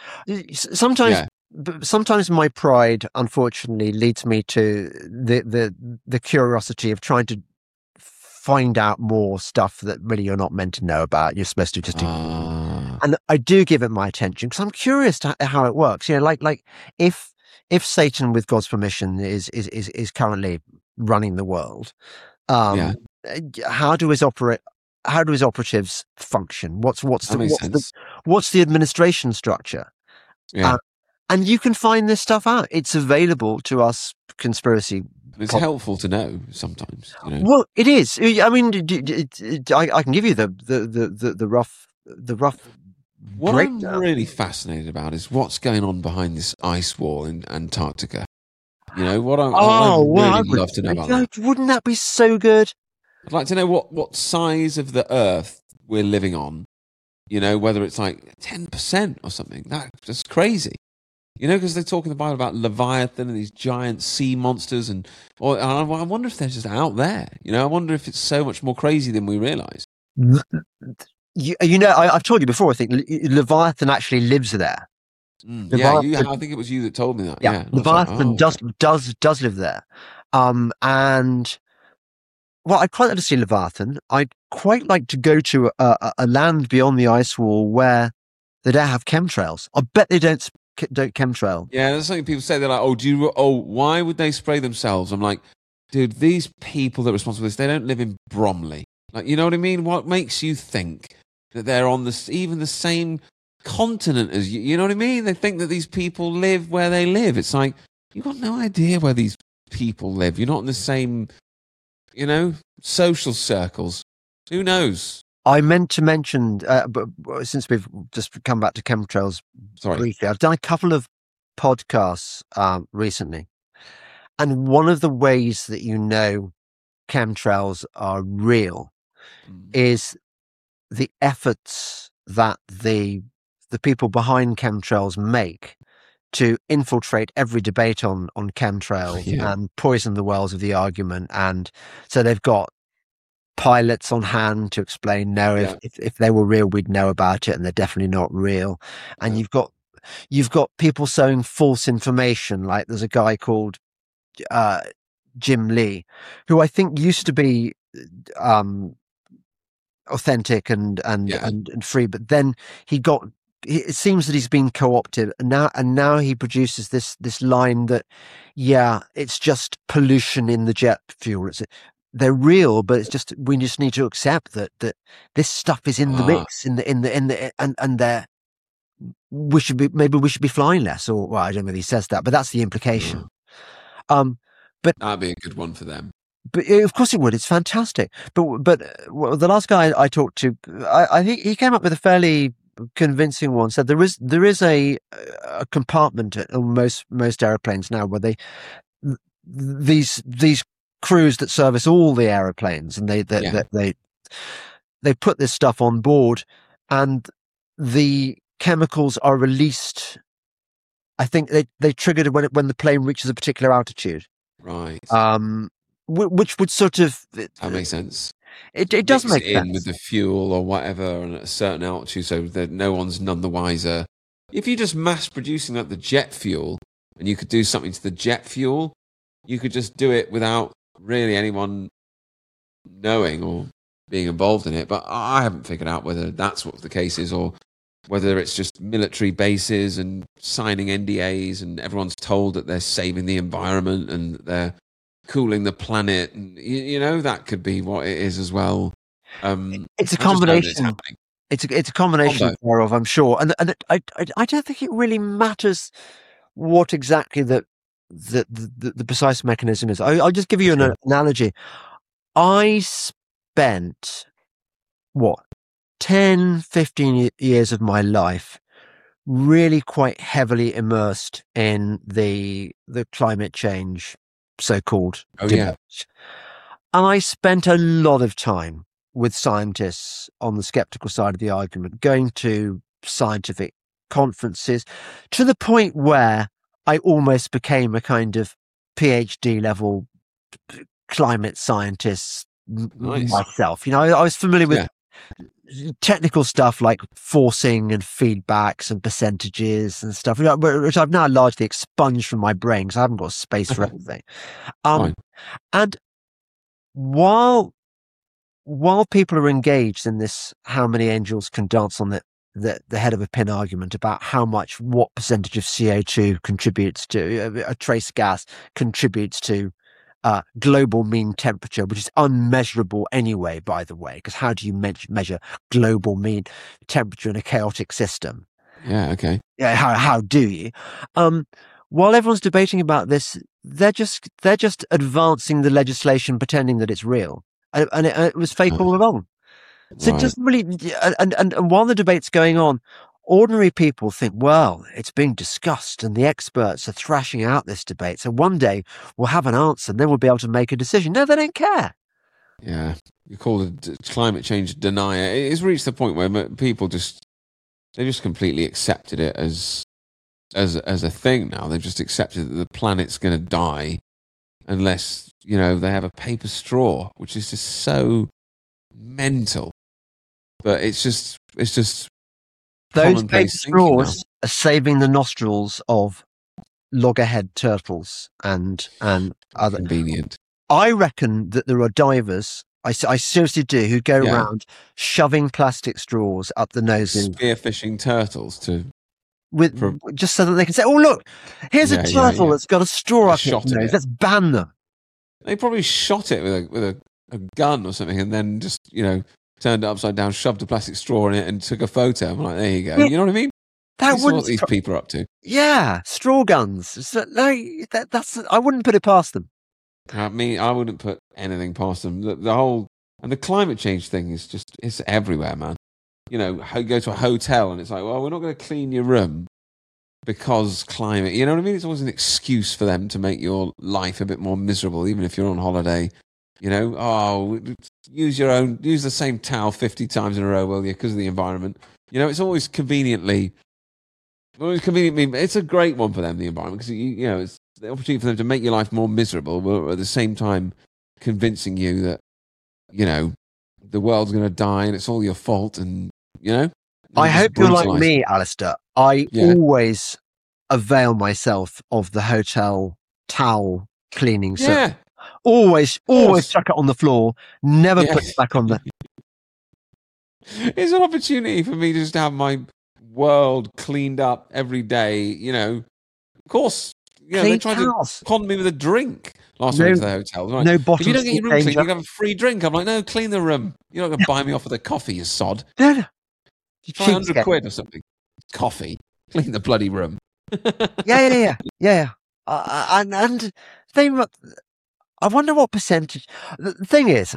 Sometimes my pride, unfortunately, leads me to the curiosity of trying to find out more stuff that really you're not meant to know about. You're supposed to just ignore. And I do give it my attention because I'm curious to how it works. You know, like if Satan, with God's permission, is currently running the world, how do his operatives function? What's the administration structure? Yeah. And you can find this stuff out. It's available to us conspiracy. It's helpful to know sometimes. You know? Well, it is. I mean, I can give you the rough. What breakdown. I'm really fascinated about is what's going on behind this ice wall in Antarctica. You know what I'd really love to know about that. Wouldn't that be so good? I'd like to know what size of the Earth we're living on. You know, whether it's like 10% or something. That's crazy. You know, because they talk in the Bible about Leviathan and these giant sea monsters, and I wonder if they're just out there. You know, I wonder if it's so much more crazy than we realise. You know, I've told you before. I think Leviathan actually lives there. I think it was you that told me that. Yeah, Leviathan does live there, and well, I'd quite like to see Leviathan. I'd quite like to go to a land beyond the ice wall where they don't have chemtrails. I bet they don't chemtrail. Yeah, that's something people say. They're like, why would they spray themselves? I'm like, dude, these people that are responsible for this, they don't live in Bromley. Like, you know what I mean? What makes you think that they're on even the same continent as you? You know what I mean? They think that these people live where they live. It's like, you've got no idea where these people live. You're not in the same, you know, social circles. Who knows? I meant to mention, but since we've just come back to chemtrails briefly, I've done a couple of podcasts recently. And one of the ways that you know chemtrails are real is the efforts that the people behind chemtrails make to infiltrate every debate on chemtrails and poison the wells of the argument. And so they've got pilots on hand to explain, if they were real, we'd know about it, and they're definitely not real. And you've got people sowing false information. Like there's a guy called Jim Lee, who I think used to be um, authentic and free. But then it seems that he's been co-opted, and now he produces this line that, yeah, it's just pollution in the jet fuel. They're real, but it's just, we just need to accept that this stuff is in the mix, and they're, maybe we should be flying less, or, well, I don't know if he says that, but that's the implication. But that'd be a good one for them. But of course it would. It's fantastic. But the last guy I talked to, I think he came up with a fairly convincing one. Said there is a compartment on most airplanes now where these crews that service all the airplanes, and they put this stuff on board, and the chemicals are released. I think they triggered when the plane reaches a particular altitude. Right. Which would sort of... That makes sense. It does make sense. With the fuel or whatever, and at a certain altitude, so that no one's none the wiser. If you're just mass producing like the jet fuel, and you could do something to the jet fuel, you could just do it without really anyone knowing or being involved in it. But I haven't figured out whether that's what the case is, or whether it's just military bases and signing NDAs, and everyone's told that they're saving the environment and they're cooling the planet, and that could be what it is as well. It's a combination. It's a combination of, I'm sure, and I don't think it really matters what exactly the precise mechanism is. I'll just give you an analogy. I spent 10, 15 years of my life really quite heavily immersed in the climate change so-called debate. And I spent a lot of time with scientists on the skeptical side of the argument, going to scientific conferences, to the point where I almost became a kind of PhD level climate scientist myself. I was familiar with technical stuff like forcing and feedbacks and percentages and stuff, which I've now largely expunged from my brain because I haven't got space for everything. And while people are engaged in this how many angels can dance on the head of a pin argument about what percentage of CO2 contributes to a trace gas contributes to global mean temperature, which is unmeasurable anyway, by the way, because how do you measure global mean temperature in a chaotic system? Yeah, okay. Yeah, how do you? While everyone's debating about this, they're just advancing the legislation, pretending that it's real, and it was fake all along. So it doesn't really. And while the debate's going on, ordinary people think, well, it's being discussed and the experts are thrashing out this debate. So one day we'll have an answer and then we'll be able to make a decision. No, they don't care. Yeah. You call it climate change denier. It's reached the point where people they just completely accepted it as a thing now. They've just accepted that the planet's going to die unless, they have a paper straw, which is just so mental. But it's just those paper straws are saving the nostrils of loggerhead turtles and other. Convenient. I reckon that there are divers, I seriously do, who go around shoving plastic straws up the noses. Spearfishing turtles just so that they can say, oh, look, here's a turtle that's got a straw up its nose. Let's ban them. They probably shot it with a gun or something and then just, turned it upside down, shoved a plastic straw in it, and took a photo. I'm like, there you go. You know what I mean? That's what these people are up to. Yeah, straw guns. So, I wouldn't put it past them. I wouldn't put anything past them. The whole and the climate change thing it's everywhere, man. Go to a hotel and it's like, well, we're not going to clean your room because climate. You know what I mean? It's always an excuse for them to make your life a bit more miserable, even if you're on holiday. Use the same towel 50 times in a row, will you? Because of the environment. It's always conveniently. It's a great one for them, the environment, because it's the opportunity for them to make your life more miserable, but at the same time convincing you that the world's going to die and it's all your fault, and I hope you're like me, Alistair. I always avail myself of the hotel towel cleaning service. Always course. chuck it on the floor. Never put Yes. it back on the. It's an opportunity for me just to have my world cleaned up every day. You know, of course. You know, they Clean tried house. to con me with a drink last time I went to the hotel. Right? No If you bottom don't get your sink room clean, danger. you can have a free drink. I'm like, no, clean the room. You're not going to buy me off with a coffee, you sod. No, no. You Try 100 cheapskate. quid or something. Coffee. Clean the bloody room. Yeah. And they, I wonder what percentage. The thing is,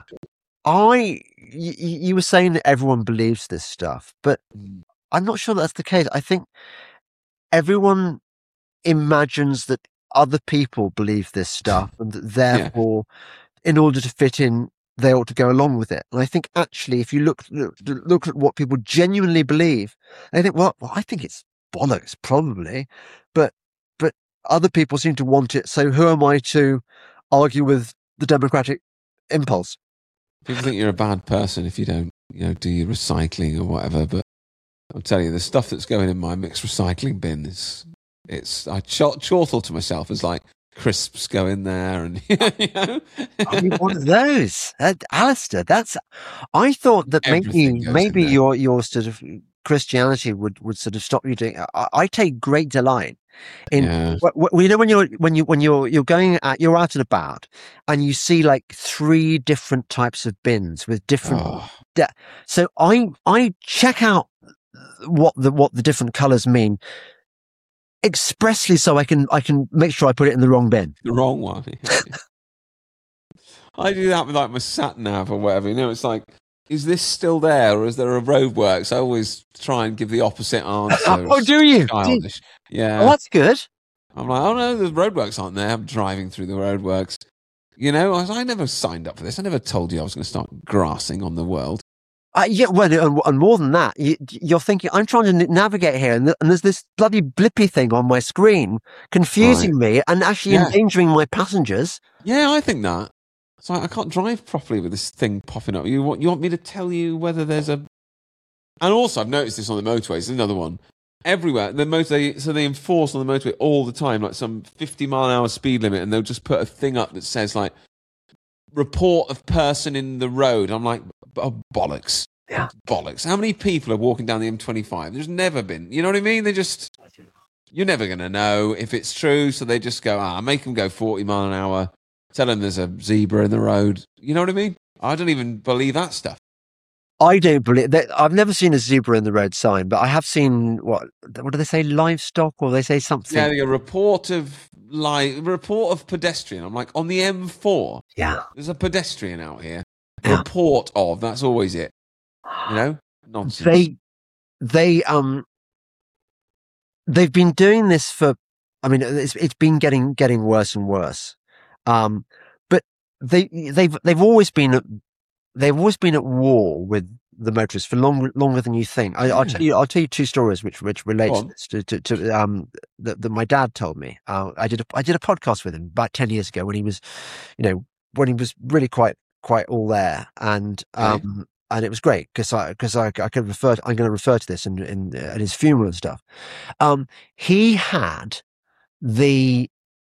you were saying that everyone believes this stuff, but I'm not sure that's the case. I think everyone imagines that other people believe this stuff, and that therefore, in order to fit in, they ought to go along with it. And I think actually, if you look at what people genuinely believe, they think, well, I think it's bollocks, probably, but other people seem to want it. So who am I to argue with the democratic impulse? People think you're a bad person if you don't, do your recycling or whatever. But I'll tell you, the stuff that's going in my mixed recycling bin I chortle to myself as like crisps go in there, and I mean, one of those, Alistair. I thought that Everything goes in there. your sort of Christianity would sort of stop you doing. I take great delight in when you're going out, you're out and about, and you see like 3 different types of bins with different. So I check out what the different colours mean expressly, so I can make sure I put it in the wrong bin. The wrong one. I do that with like my sat nav or whatever. It's like, is this still there, or is there a roadworks? I always try and give the opposite answer. Oh, do you? Childish. Yeah. Oh, that's good. I'm like, oh no, the roadworks aren't there. I'm driving through the roadworks. I never signed up for this. I never told you I was going to start grassing on the world. And more than that, you're thinking, I'm trying to navigate here, and there's this bloody blippy thing on my screen confusing me and actually endangering my passengers. Yeah, I think that. It's like, I can't drive properly with this thing popping up. You want me to tell you whether there's a... And also, I've noticed this on the motorways. There's another one. Everywhere. They enforce on the motorway all the time, like some 50-mile-an-hour speed limit, and they'll just put a thing up that says, like, report of person in the road. I'm like, oh, bollocks. Yeah. Bollocks. How many people are walking down the M25? There's never been. You know what I mean? You're never going to know if it's true, so they just go, make them go 40 mile an hour. Tell them there's a zebra in the road. You know what I mean? I don't even believe that stuff. I don't believe that. I've never seen a zebra in the road sign, but I have seen what do they say, livestock, or they say something? Yeah, a report of pedestrian. I'm like, on the M4. Yeah, there's a pedestrian out here. Report of. That's always it. Nonsense. They've been doing this for. I mean, it's been getting worse and worse. But they've always been at war with the motorists for longer than you think. I'll tell you 2 stories which relate to that my dad told me. I did a podcast with him about 10 years ago when he was really quite all there, and it was great because I could refer. I'm going to refer to this in at his funeral and stuff. He had the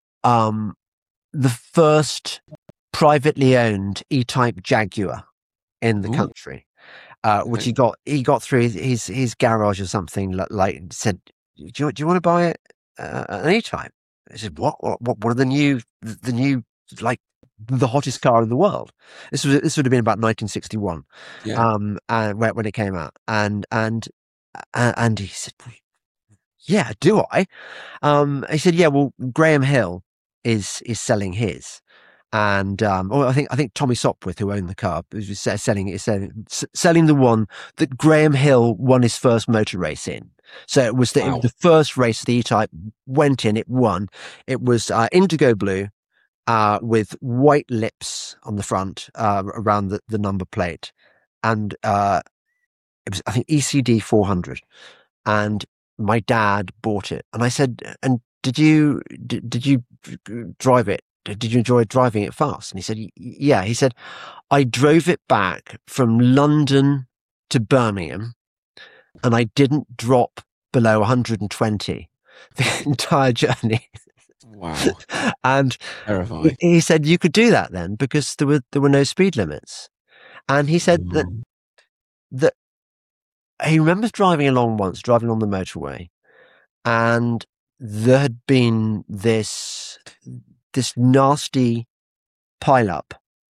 first privately owned E-Type Jaguar in the country, which he got through his garage or something. Like said, do you want to buy an E-Type? I said, what are the new like the hottest car in the world? This would have been about 1961, and when it came out, and he said, yeah, do I? He said, yeah, well, Graham Hill is selling his, and I think Tommy Sopwith, who owned the car, was selling the one that Graham Hill won his first motor race in. So it was the first race the E-Type went in. It won. It was indigo blue, with white lips on the front around the number plate, and it was, I think, ECD 400, and my dad bought it, and I said, and did you drive it? Did you enjoy driving it fast? And he said, yeah. He said, I drove it back from London to Birmingham, and I didn't drop below 120 the entire journey. Wow. And Terrifying. he said you could do that then because there were no speed limits. And he said that he remembers driving along once, driving on the motorway, and there had been this nasty pileup,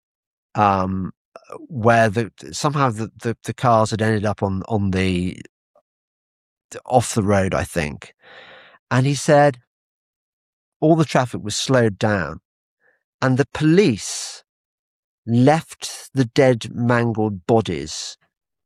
where somehow the cars had ended up on the off the road, I think. And he said all the traffic was slowed down, and the police left the dead, mangled bodies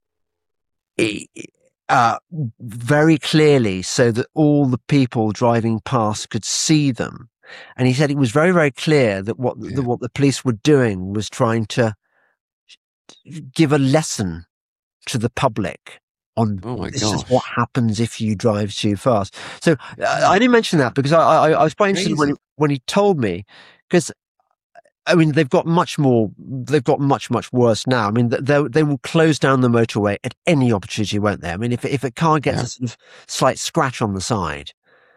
very clearly so that all the people driving past could see them. And he said it was very, very clear that what the police were doing was trying to give a lesson to the public on this is what happens if you drive too fast. So I didn't mention that because I was quite interested when he told me, because I mean, they've got much worse now. I mean, they will close down the motorway at any opportunity, won't they? I mean, if a car gets a sort of slight scratch on the side,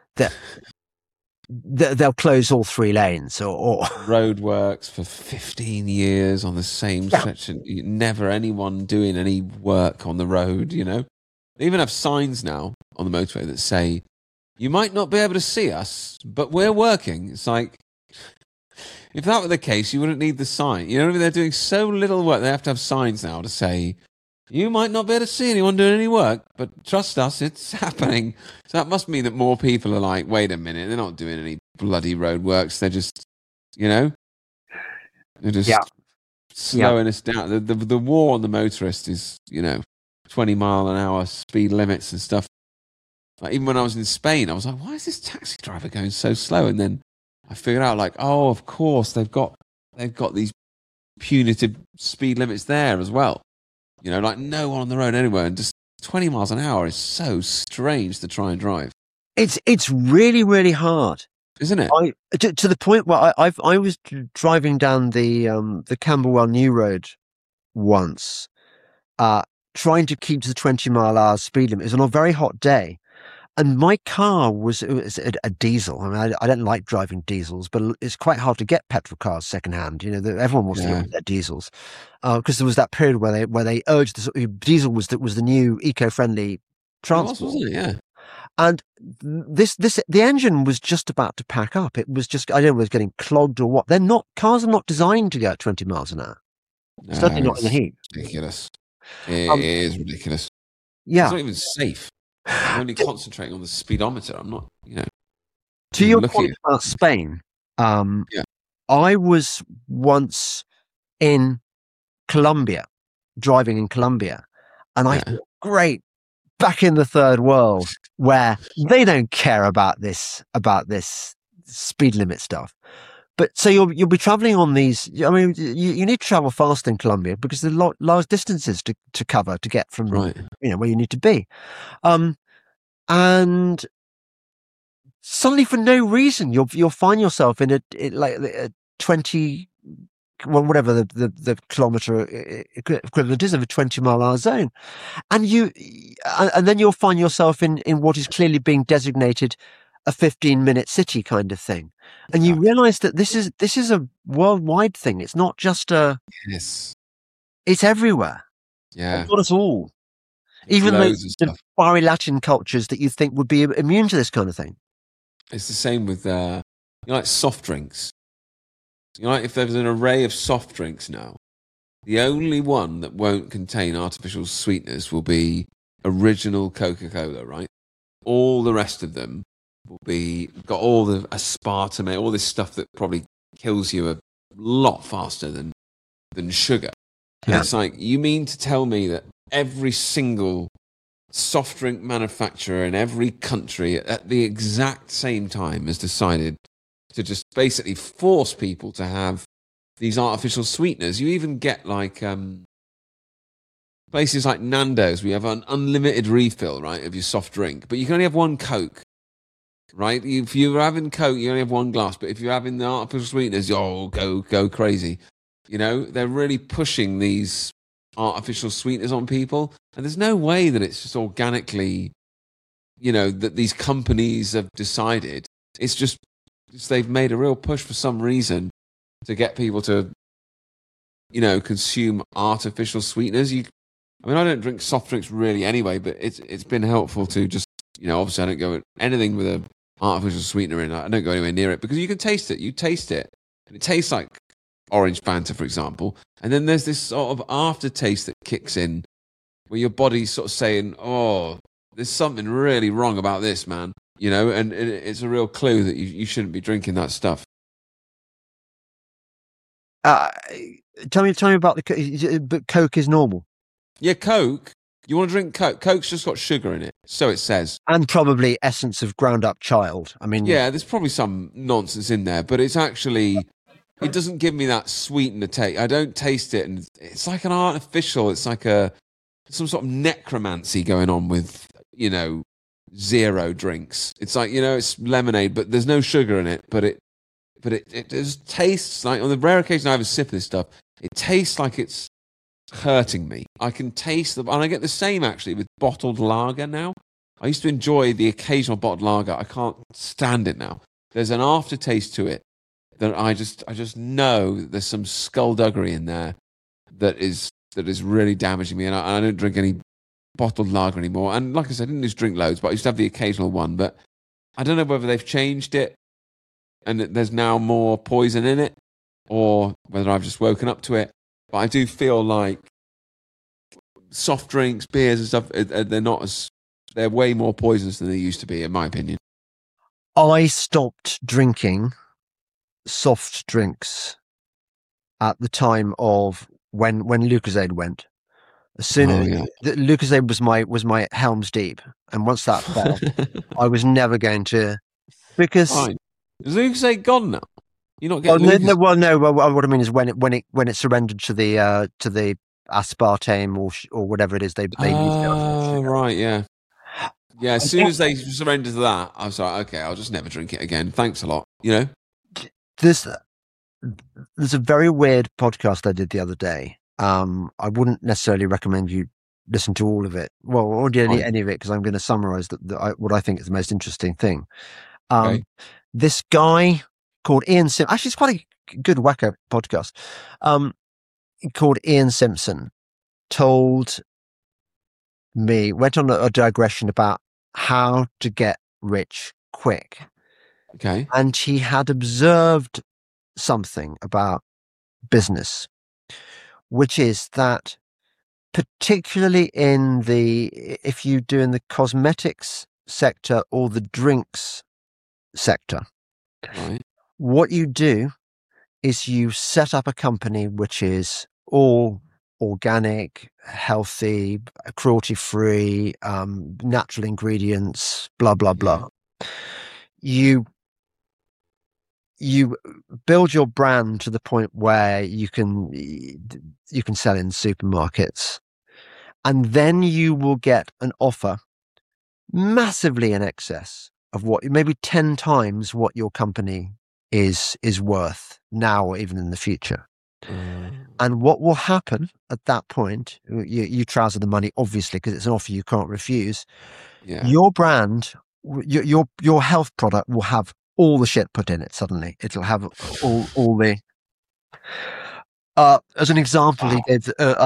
they'll close all 3 lanes. Or road works for 15 years on the same stretch, and never anyone doing any work on the road. You know, they even have signs now on the motorway that say, "You might not be able to see us, but we're working." It's like, if that were the case, you wouldn't need the sign. You know what I mean? They're doing so little work, they have to have signs now to say, you might not be able to see anyone doing any work, but trust us, it's happening. So that must mean that more people are like, wait a minute, they're not doing any bloody road works. They're just, they're just slowing us down. The war on the motorist is, 20 mile an hour speed limits and stuff. Like, even when I was in Spain, I was like, why is this taxi driver going so slow? And then I figured out, like, oh, of course, they've got these punitive speed limits there as well. Like no one on the road anywhere, and just 20 miles an hour is so strange to try and drive. It's really, really hard, isn't it? To the point where I was driving down the Camberwell New Road once, trying to keep to the 20 mile an hour speed limit. It was on a very hot day. And my car was a diesel. I mean, I don't like driving diesels, but it's quite hard to get petrol cars secondhand. Everyone wants to get their diesels because there was that period where they urged diesel was the new eco-friendly transport. Wasn't it? Yeah. And the engine was just about to pack up. It was just, I don't know, it was getting clogged or what. Cars are not designed to go at 20 miles an hour. No, certainly not in the heat. Ridiculous. It is ridiculous. Yeah. It's not even safe. I'm only concentrating on the speedometer. I'm not, To your point about Spain, I was once in Colombia, driving in Colombia, and I thought, great, back in the third world where they don't care about this speed limit stuff. But so you'll be traveling on these. I mean, you need to travel fast in Colombia because there are large distances to cover to get from where you need to be, and suddenly for no reason you'll find yourself in a 20, well, whatever the kilometer equivalent is of a 20 mile an hour zone, and then you'll find yourself in what is clearly being designated a 15-minute city kind of thing. And you realize that this is a worldwide thing. It's not just it's everywhere. Yeah. Not at all. Even the fiery Latin cultures that you think would be immune to this kind of thing. It's the same with, like soft drinks. If there's an array of soft drinks now, the only one that won't contain artificial sweeteners will be original Coca-Cola, right? All the rest of them will be got all the aspartame, all this stuff that probably kills you a lot faster than sugar. And it's like, you mean to tell me that every single soft drink manufacturer in every country at the exact same time has decided to just basically force people to have these artificial sweeteners? You even get like places like Nando's, we have an unlimited refill, right, of your soft drink, but you can only have one Coke. Right? If you're having Coke, you only have one glass. But if you're having the artificial sweeteners, go crazy. They're really pushing these artificial sweeteners on people. And there's no way that it's just organically, that these companies have decided. It's just they've made a real push for some reason to get people to, consume artificial sweeteners. I don't drink soft drinks really anyway, but it's been helpful to just, obviously I don't go anything with an artificial sweetener in. I don't go anywhere near it because you can taste it. You taste it, and it tastes like orange Fanta, for example. And then there's this sort of aftertaste that kicks in, where your body's sort of saying, "Oh, there's something really wrong about this, man." And it's a real clue that you shouldn't be drinking that stuff. Tell me about but Coke is normal. Yeah, Coke. You want to drink Coke? Coke's just got sugar in it, so it says. And probably essence of ground up child. Yeah, there's probably some nonsense in there, but it's actually, it doesn't give me that sweetener taste. I don't taste it, and it's like an artificial, it's like some sort of necromancy going on with, zero drinks. It's like, it's lemonade, but there's no sugar in it, but it just tastes like, on the rare occasion I have a sip of this stuff, it tastes like it's hurting me. I can taste and I get the same actually with bottled lager now. I used to enjoy the occasional bottled lager. I can't stand it now. There's an aftertaste to it that I just know that there's some skullduggery in there that is really damaging me, and I don't drink any bottled lager anymore. And like I said, I didn't just drink loads, but I used to have the occasional one. But I don't know whether they've changed it and there's now more poison in it, or whether I've just woken up to it. But I do feel like soft drinks, beers and stuff, they're way more poisonous than they used to be, in my opinion. I stopped drinking soft drinks at the time of when Lucozade went. As soon as Lucozade was my Helm's Deep, and once that fell, I was never going to, because fine. Is Lucozade gone now? You're not getting what I mean is when it surrendered to the aspartame or whatever it is they use. Oh, right, yeah. Yeah, as soon as they surrendered to that, I was like, okay, I'll just never drink it again. Thanks a lot. There's a very weird podcast I did the other day. I wouldn't necessarily recommend you listen to all of it. Well, or any of it, because I'm going to summarize what I think is the most interesting thing. Okay. This guy called Ian Simpson, actually it's quite a good wacko podcast, called Ian Simpson, went on a digression about how to get rich quick. Okay. And he had observed something about business, which is that particularly if you do in the cosmetics sector or the drinks sector, right, what you do is you set up a company which is all organic, healthy, cruelty-free, natural ingredients, blah, blah, blah. You build your brand to the point where you can sell in supermarkets, and then you will get an offer massively in excess of what, maybe 10 times what your company is worth now or even in the future. And what will happen at that point, you trouser the money, obviously, because it's an offer you can't refuse. Yeah. Your brand, your health product will have all the shit put in it suddenly. It'll have all the... as an example, he gave...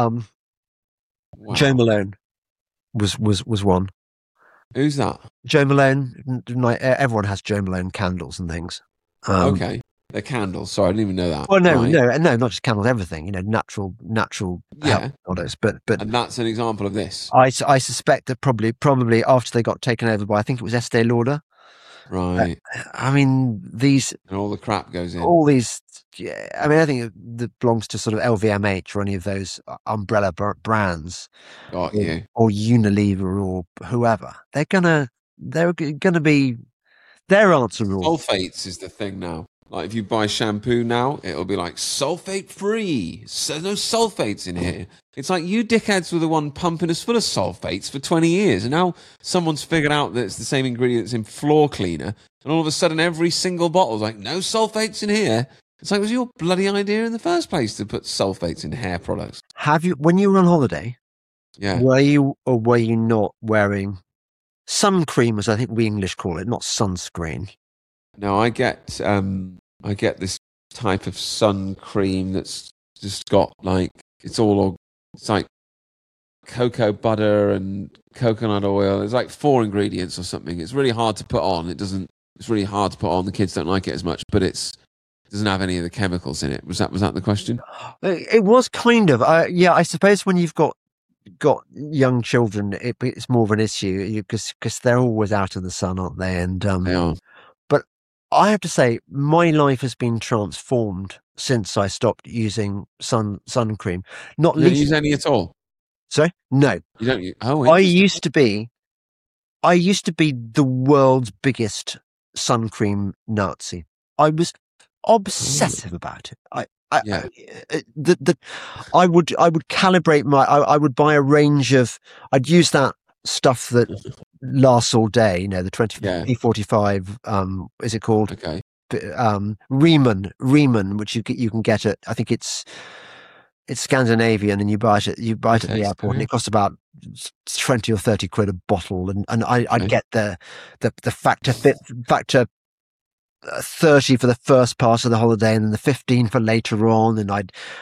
Joe Malone was one. Who's that? Joe Malone. Everyone has Joe Malone candles and things. Okay, they're candles. Sorry, I didn't even know that. Well, no, right. no, not just candles. Everything, natural health products. But and that's an example of this. I suspect that probably after they got taken over by, I think it was Estee Lauder. Right. These and all the crap goes in. All these. Yeah, I think that belongs to sort of LVMH or any of those umbrella brands. Got you. Or Unilever or whoever. They're gonna be their answer. Sulfates is the thing now. Like if you buy shampoo now, it'll be like sulfate free. So no sulfates in here. It's like you dickheads were the one pumping us full of sulfates for 20 years. And now someone's figured out that it's the same ingredients in floor cleaner. And all of a sudden every single bottle's like, no sulfates in here. It's like, it was your bloody idea in the first place to put sulfates in hair products. Have you, when you were on holiday, were you or were you not wearing sun cream, as I think we English call it, not sunscreen? No, I get this type of sun cream that's just got like it's like cocoa butter and coconut oil. There's like 4 ingredients or something. It's really hard to put on. It's really hard to put on. The kids don't like it as much, but it doesn't have any of the chemicals in it. Was that the question? It was kind of. Yeah, I suppose when you've got young children, it's more of an issue because they're always out in the sun, aren't they? And They are. but I have to say, my life has been transformed since I stopped using sun cream. Not You don't least, use any at all. sorry, no. You don't use. Oh, I interesting. used to be the world's biggest sun cream Nazi. I was obsessive about it. Yeah. I would calibrate I would buy a range of. I'd use that stuff that lasts all day. You know, the 20E45. Is it called? Okay. Riemann, which you can get at. I think it's Scandinavian, and you buy it at the airport, and it costs about 20 or 30 quid a bottle. And I'd get the factor 30 for the first part of the holiday, and then the 15 for later on. And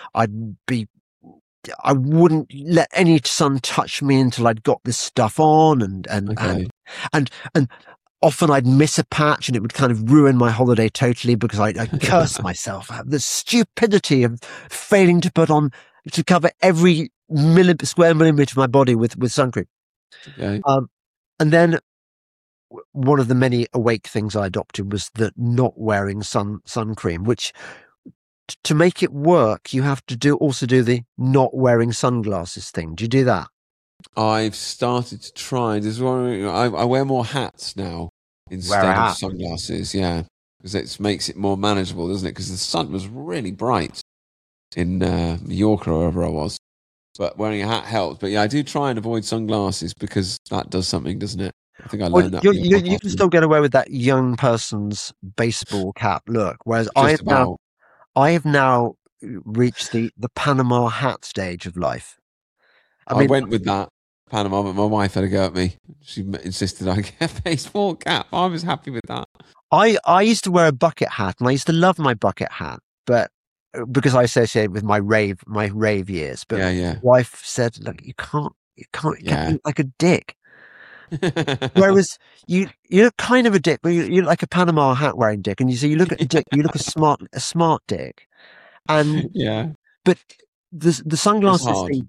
I wouldn't let any sun touch me until I'd got this stuff on, and often I'd miss a patch and it would kind of ruin my holiday totally because I cursed myself. I have the stupidity of failing to put on, to cover every square millimeter of my body with sun cream. Okay. And then one of the many awake things I adopted was the not wearing sun cream, which to make it work, you have to also do the not wearing sunglasses thing. Do you do that? I've started to try. I wear more hats now instead of sunglasses. Yeah, because it makes it more manageable, doesn't it? Because the sun was really bright in Mallorca or wherever I was. But wearing a hat helps. But yeah, I do try and avoid sunglasses because that does something, doesn't it? I think I learned that. You can still get away with that young person's baseball cap look, whereas I have now reached the Panama hat stage of life. I went with that Panama, but my wife had a go at me. She insisted I get a baseball cap. I was happy with that. I used to wear a bucket hat, and I used to love my bucket hat, but because I associate it with my rave years. But my wife said, "Look, you can't look like a dick." Whereas you look kind of a dick, but you look like a Panama hat wearing dick, and you look at a dick, you look a smart dick, and But the sunglasses thing.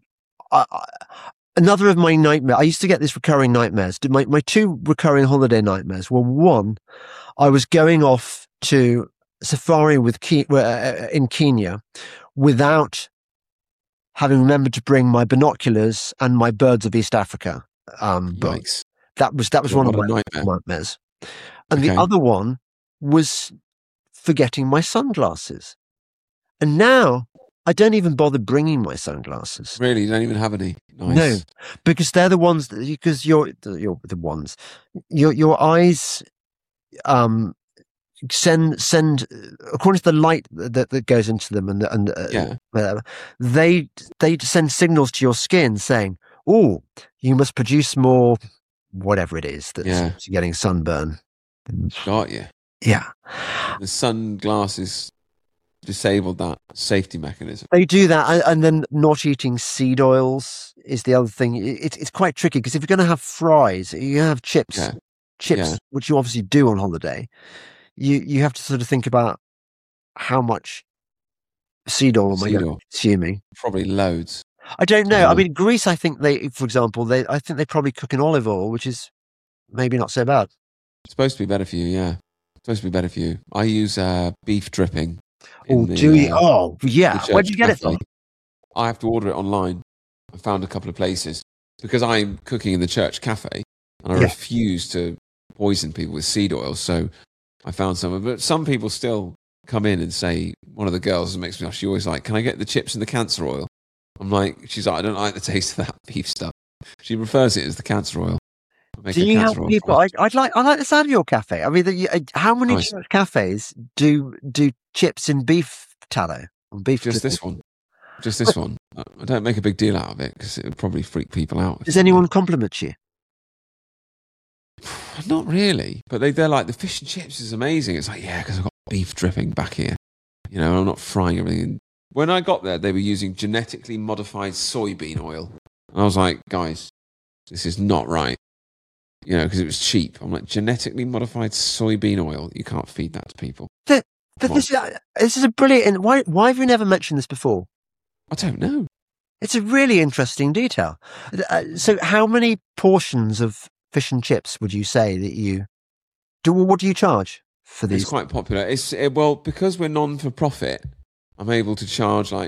Another of my nightmares. I used to get these recurring nightmares. My 2 recurring holiday nightmares were: one, I was going off to safari in Kenya without having remembered to bring my binoculars and my Birds of East Africa books. That was one of my nightmares. And the other one was forgetting my sunglasses. And now I don't even bother bringing my sunglasses. Really? You don't even have any? Nice. No, because they're the ones because you're the ones. Your eyes send according to the light that goes into them and whatever, they send signals to your skin saying, "Oh, you must produce more whatever it is that's getting sunburn." Got you. Yeah. The sunglasses disabled that safety mechanism. They do that, and then not eating seed oils is the other thing. It's quite tricky because if you're going to have fries, you have chips, which you obviously do on holiday. You have to sort of think about how much seed oil am I consuming. Probably loads. I don't know. I mean, Greece, I think for example, I think they probably cook in olive oil, which is maybe not so bad. It's supposed to be better for you, yeah. It's supposed to be better for you. I use beef dripping. Oh, do you? Oh, yeah. Where'd you get it from? I have to order it online. I found a couple of places because I'm cooking in the church cafe and I refuse to poison people with seed oil. So I found some of it. But some people still come in and say, one of the girls makes me laugh, she always like, "Can I get the chips and the cancer oil?" She's like, "I don't like the taste of that beef stuff." She refers it as the cancer oil. Do you have people? I like the sound of your cafe. I mean, how many church cafes do chips in beef tallow? Just this one. Just this one. I don't make a big deal out of it because it would probably freak people out. Does anyone compliment you? Not really, but they're like, the fish and chips is amazing. It's like, yeah, because I've got beef dripping back here. You know, I'm not frying everything. When I got there, they were using genetically modified soybean oil. And I was like, guys, this is not right. You know, because it was cheap. I'm like, genetically modified soybean oil. You can't feed that to people. But this is a brilliant. Why have you never mentioned this before? I don't know. It's a really interesting detail. So, how many portions of fish and chips would you say that you do? What do you charge for these? It's quite popular. Well, because we're non-for-profit, I'm able to charge like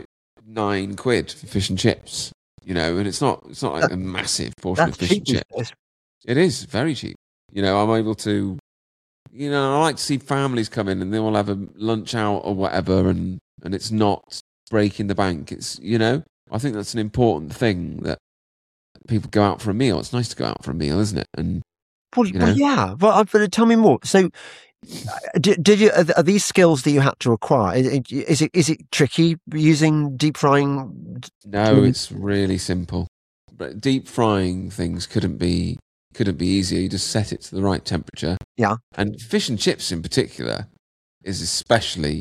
£9 for fish and chips. You know, and it's not like a massive portion of fish and chips. It is very cheap. You know, I'm able to. You know, I like to see families come in and they all have a lunch out or whatever, and it's not breaking the bank. It's, you know, I think that's an important thing, that people go out for a meal. It's nice to go out for a meal, isn't it? And yeah. But tell me more. So, did you? Are these skills that you had to acquire? Is it tricky using deep frying? No, it's really simple. But deep frying things couldn't be easier. You just set it to the right temperature. Yeah. And fish and chips in particular is especially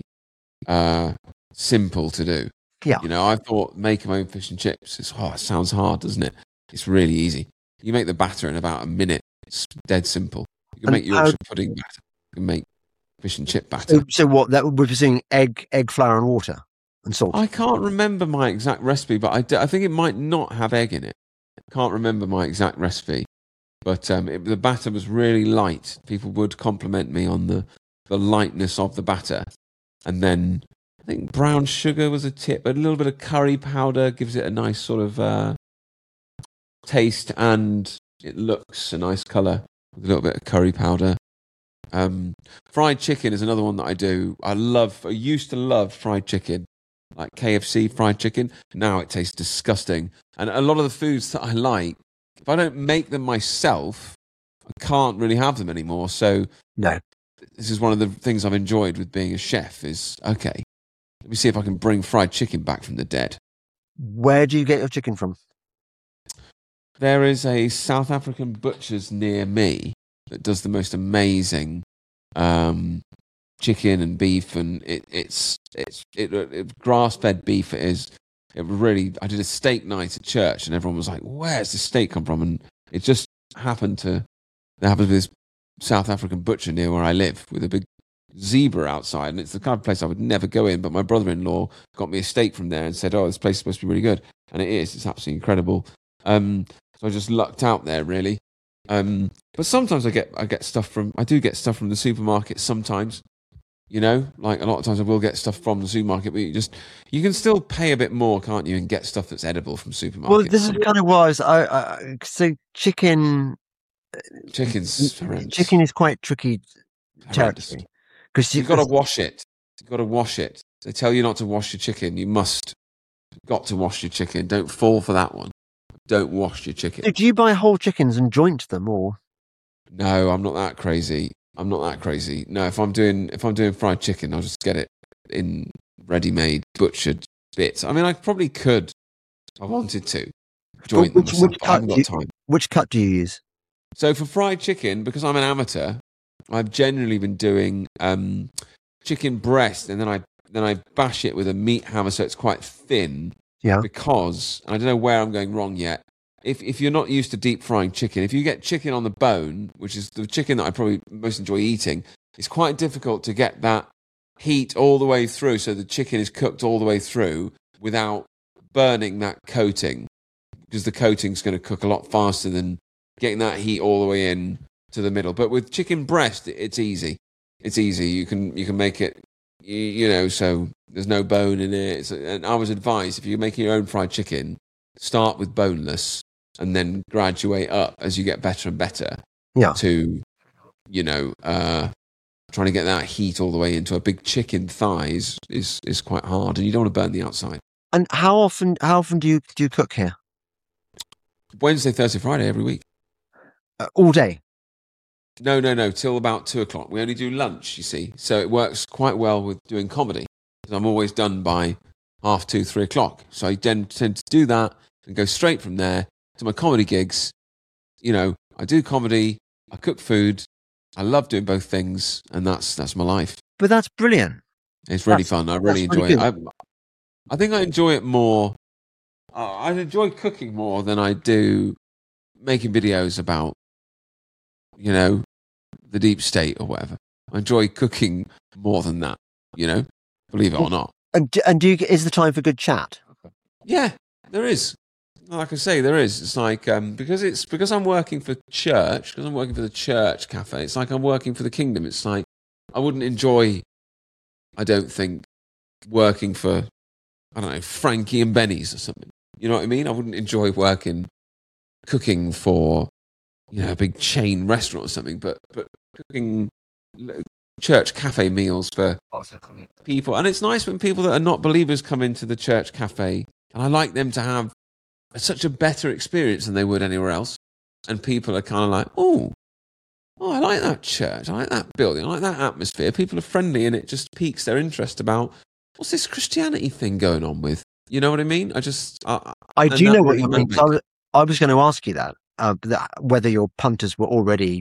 simple to do. Yeah. You know, I thought making my own fish and chips it sounds hard, doesn't it? It's really easy. You make the batter in about a minute. It's dead simple. You can make Yorkshire pudding batter. You can make fish and chip batter. So what? That we're using egg, flour, and water and salt. I can't remember my exact recipe, but I think it might not have egg in it. I can't remember my exact recipe, but the batter was really light. People would compliment me on the lightness of the batter, and then I think brown sugar was a tip. A little bit of curry powder gives it a nice sort of taste, and it looks a nice colour with a little bit of curry powder. Fried chicken is another one that I do. I used to love fried chicken, like KFC fried chicken. Now it tastes disgusting. And a lot of the foods that I like, if I don't make them myself, I can't really have them anymore. So no, this is one of the things I've enjoyed with being a chef is, okay, let me see if I can bring fried chicken back from the dead. Where do you get your chicken from? There is a South African butcher's near me that does the most amazing chicken and beef, and it's grass-fed beef. It is. It really. I did a steak night at church, and everyone was like, "Where's the steak come from?" And it just happened to. There happens to be this South African butcher near where I live with a big zebra outside, and it's the kind of place I would never go in. But my brother-in-law got me a steak from there and said, "Oh, this place is supposed to be really good," and it is. It's absolutely incredible. So I just lucked out there, really. But sometimes I get stuff from. I do get stuff from the supermarket sometimes. You know, like a lot of times I will get stuff from the supermarket, but you can still pay a bit more, can't you, and get stuff that's edible from supermarkets. Well, this is kind of why so chicken's horrendous. Chicken is quite tricky territory because you've got to wash it. You've got to wash it. They tell you not to wash your chicken. You've got to wash your chicken. Don't fall for that one. Don't wash your chicken. Do you buy whole chickens and joint them, or? No, I'm not that crazy. No, if I'm doing fried chicken, I'll just get it in ready-made butchered bits. I mean, I probably could, if I wanted to, joint them myself, but I haven't got time. Which cut do you use? So for fried chicken, because I'm an amateur, I've generally been doing chicken breast, and then I bash it with a meat hammer so it's quite thin. Yeah. Because I don't know where I'm going wrong yet. If you're not used to deep frying chicken, if you get chicken on the bone, which is the chicken that I probably most enjoy eating, it's quite difficult to get that heat all the way through, so the chicken is cooked all the way through without burning that coating, because the coating's going to cook a lot faster than getting that heat all the way in to the middle. But with chicken breast, it's easy. It's easy. You can make it, you know, so there's no bone in it. And I was advised, if you're making your own fried chicken, start with boneless and then graduate up as you get better and better. Yeah. To, you know, trying to get that heat all the way into a big chicken thighs is quite hard, and you don't want to burn the outside. And how often do you cook here? Wednesday, Thursday, Friday, every week. All day? No, till about 2:00. We only do lunch, you see. So it works quite well with doing comedy, because I'm always done by 2:30, 3:00. So I then tend to do that and go straight from there to my comedy gigs. You know, I do comedy, I cook food. I love doing both things, and that's my life. But that's brilliant. It's really fun. I really enjoy it. I think I enjoy it more. I enjoy cooking more than I do making videos about, the deep state or whatever. I enjoy cooking more than that, believe it or not. And is the time for good chat? Yeah, there is. Like I say, there is. It's like because I'm working for church, because I'm working for the church cafe. It's like I'm working for the kingdom. It's like I wouldn't enjoy, I don't think, working for, I don't know, Frankie and Benny's or something. You know what I mean? I wouldn't enjoy cooking for, a big chain restaurant or something. But cooking church cafe meals for people, and it's nice when people that are not believers come into the church cafe, and I like them to have such a better experience than they would anywhere else. And people are kind of like, oh, I like that church, I like that building, I like that atmosphere. People are friendly, and it just piques their interest about what's this Christianity thing going on with. You know what I mean? I do know what you mean. I was going to ask you that whether your punters were already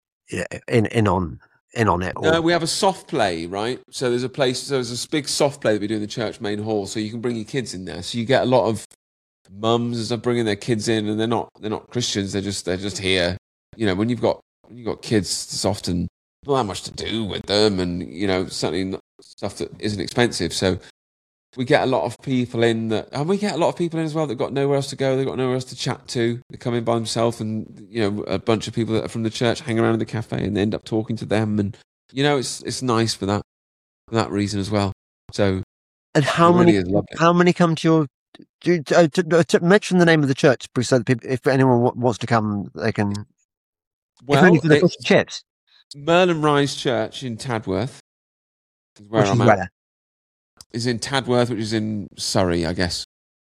in on it. Or... we have a soft play, right? So there's a big soft play that we do in the church main hall, so you can bring your kids in there. So you get a lot of mums are bringing their kids in, and they're not Christians. They're just here. When you've got kids, there's often not that much to do with them, and certainly not stuff that isn't expensive. So we get a lot of people in and we get a lot of people in as well that got nowhere else to go. They've got nowhere else to chat to. They come in by themselves, and a bunch of people that are from the church hang around in the cafe, and they end up talking to them, and it's nice for that reason as well. So, and how many come to your? To mention the name of the church, so that people, if anyone wants to come, they can. Well, only for the fish and chips. Merlin Rise Church in Tadworth is where I'm at. Is in Tadworth, which is in Surrey, I guess.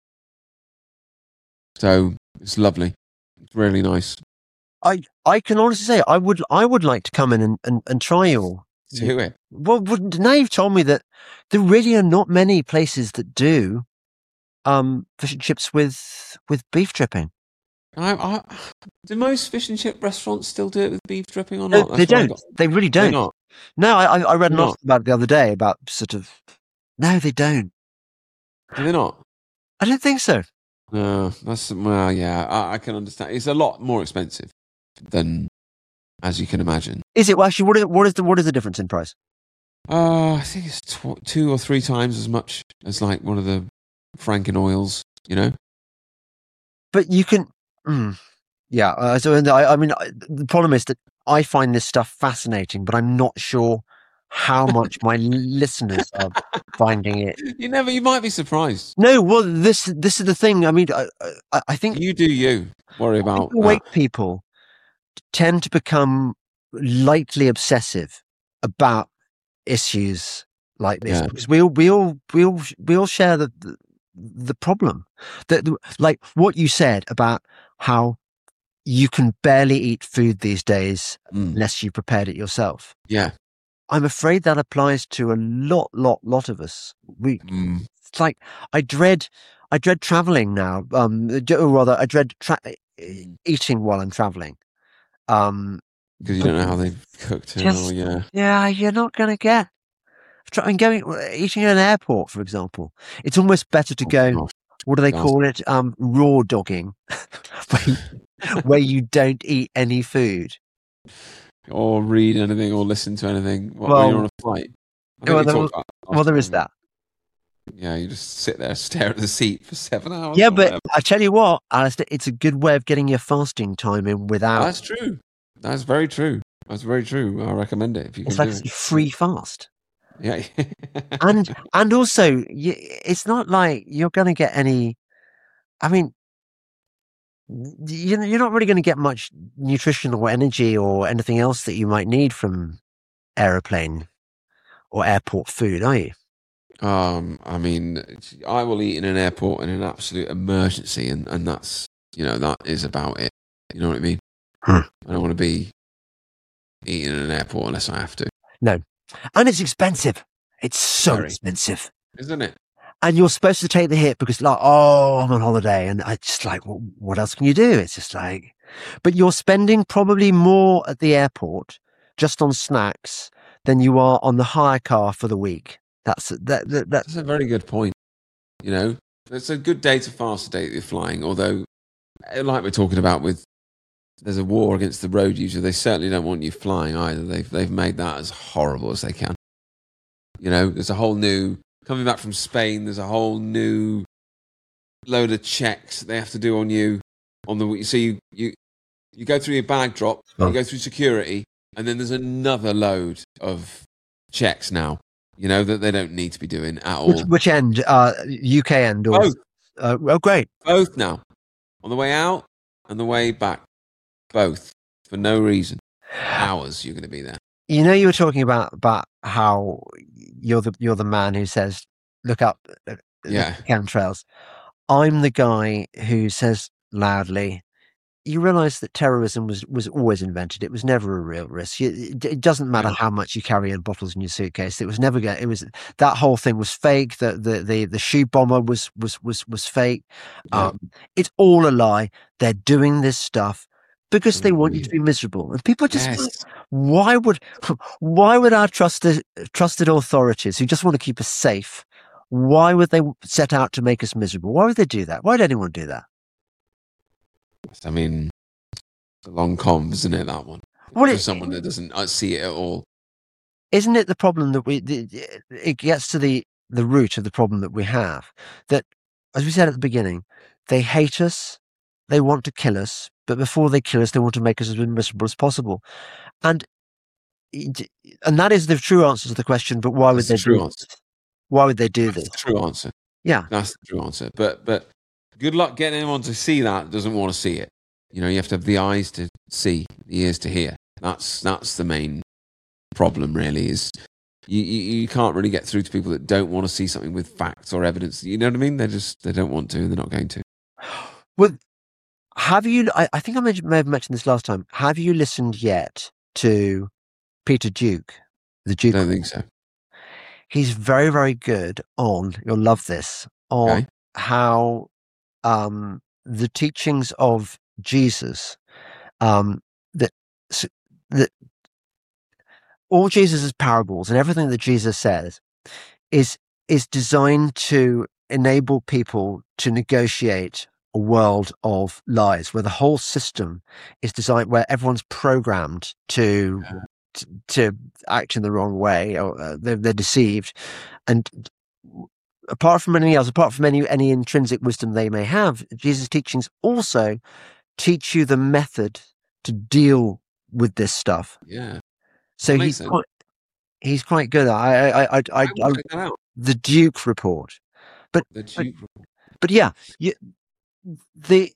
So it's lovely. It's really nice. I can honestly say I would like to come in and try your. Do it. Well, now you've told me that there really are not many places that do fish and chips with beef dripping. Do most fish and chip restaurants still do it with beef dripping or not? No, they don't. They really don't. Not. No, I read an article about it the other day about sort of. No, they don't. Do they not? I don't think so. No, yeah. I can understand. It's a lot more expensive than, as you can imagine. Is it? Well, actually, what is the difference in price? I think it's 2 or 3 times as much as like one of the Franken oils. But you can. Yeah. So I mean, the problem is that I find this stuff fascinating, but I'm not sure how much my listeners are finding it. You might be surprised. No, well, this is the thing. I mean, I think you do. You worry about overweight people tend to become lightly obsessive about issues like this because we all share the problem. That like what you said about how you can barely eat food these days unless you prepared it yourself. Yeah. I'm afraid that applies to a lot of us. It's like I dread traveling now. Or rather, I dread eating while I'm traveling. Because you don't know how they've cooked it. Yeah, you're not going to get. Eating at an airport, for example. It's almost better to go. Gosh. What do they call it? Raw dogging, where you don't eat any food. Or read anything or listen to anything when you're on a flight. There is that. Yeah, you just sit there, stare at the seat for 7 hours. Yeah, but I tell you what, Alistair, it's a good way of getting your fasting time in without. That's true. That's very true. That's very true. I recommend it if you can. It's like a free fast. Yeah. and also, it's not like you're going to get any. I mean, you're not really going to get much nutrition or energy or anything else that you might need from aeroplane or airport food, are you? I mean, I will eat in an airport in an absolute emergency, and that's that is about it. You know what I mean? I don't want to be eating in an airport unless I have to. No, and it's expensive. It's so expensive, isn't it? And you're supposed to take the hit because, like, I'm on holiday, and I just like, what else can you do? It's just like, But you're spending probably more at the airport just on snacks than you are on the hire car for the week. That's That's a very good point. You know, it's a good day to fast day that you're flying. Although, like we're talking about with, there's a war against the road user. They certainly don't want you flying either. They've made that as horrible as they can. You know, there's a whole new, coming back from Spain, there's a whole new load of checks they have to do on you. So you go through your bag drop, you go through security, and then there's another load of checks now, you know, that they don't need to be doing at all. Which end? UK end? Or, Both. Oh, great. Both now. On the way out and the way back. Both. For no reason. Hours you're going to be there. You know, you were talking about how you're the man who says, look up chemtrails. I'm the guy who says loudly, you realise that terrorism was always invented. It was never a real risk. It doesn't matter how much you carry in bottles in your suitcase. It was never going. It was, that whole thing was fake. The shoe bomber was fake. It's all a lie. They're doing this stuff because they want you to be miserable. And people just, why would our trusted authorities who just want to keep us safe, why would they set out to make us miserable? Why would they do that? Why would anyone do that? I mean, it's a long con, isn't it, that one? For someone that doesn't see it at all. Isn't it the problem that it gets to the root of the problem that we have? That, as we said at the beginning, they hate us, they want to kill us, but before they kill us, they want to make us as miserable as possible. And that is the true answer to the question, but why would they do this? Why would they do this? That's the true answer. Yeah. That's the true answer. But good luck getting anyone to see that doesn't want to see it. You know, you have to have the eyes to see, the ears to hear. That's the main problem, really, is you can't really get through to people that don't want to see something with facts or evidence. You know what I mean? They don't want to, and they're not going to. Well, have you, I think I may have mentioned this last time, have you listened yet to Peter Duke, the Duke? I don't think so. He's very, very good on, you'll love this, on how the teachings of Jesus, that all Jesus' parables and everything that Jesus says is designed to enable people to negotiate a world of lies, where the whole system is designed, where everyone's programmed to act in the wrong way, or they're deceived. And apart from anything else, apart from any intrinsic wisdom they may have, Jesus' teachings also teach you the method to deal with this stuff. Yeah. So he's quite good. The Duke Report, but yeah, the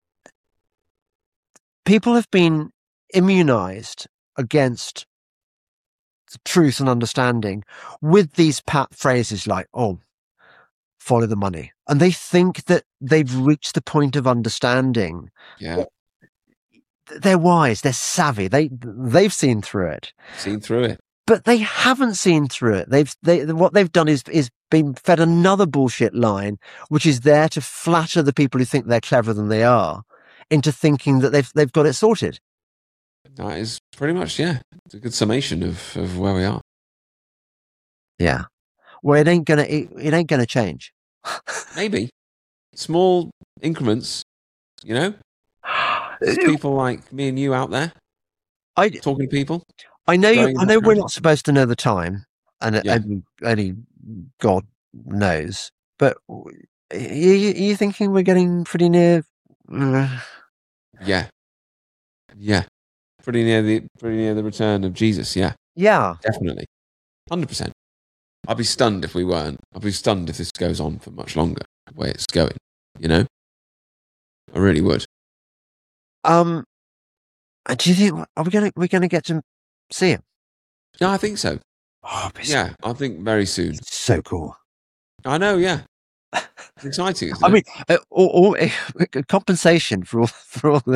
people have been immunized against the truth and understanding with these pat phrases like, oh, follow the money. And they think that they've reached the point of understanding. Yeah. They're wise, they're savvy, they've seen through it. But they haven't seen through it. What they've done is been fed another bullshit line, which is there to flatter the people who think they're cleverer than they are into thinking that they've got it sorted. That is pretty much, it's a good summation of where we are. Yeah. Well, it ain't gonna change. Maybe. Small increments, you know? There's people like me and you out there talking to people. I know we're not supposed to know the time, and only God knows, but are you thinking we're getting pretty near? Yeah. Pretty near the return of Jesus. Yeah, definitely, 100%. I'd be stunned if we weren't. I'd be stunned if this goes on for much longer. The way it's going, you know, I really would. Do you think we're gonna get to see him? Yeah, I think so. Oh, yeah, I think very soon. It's so cool. I know. Yeah, it's exciting. Isn't I mean, all compensation for all the.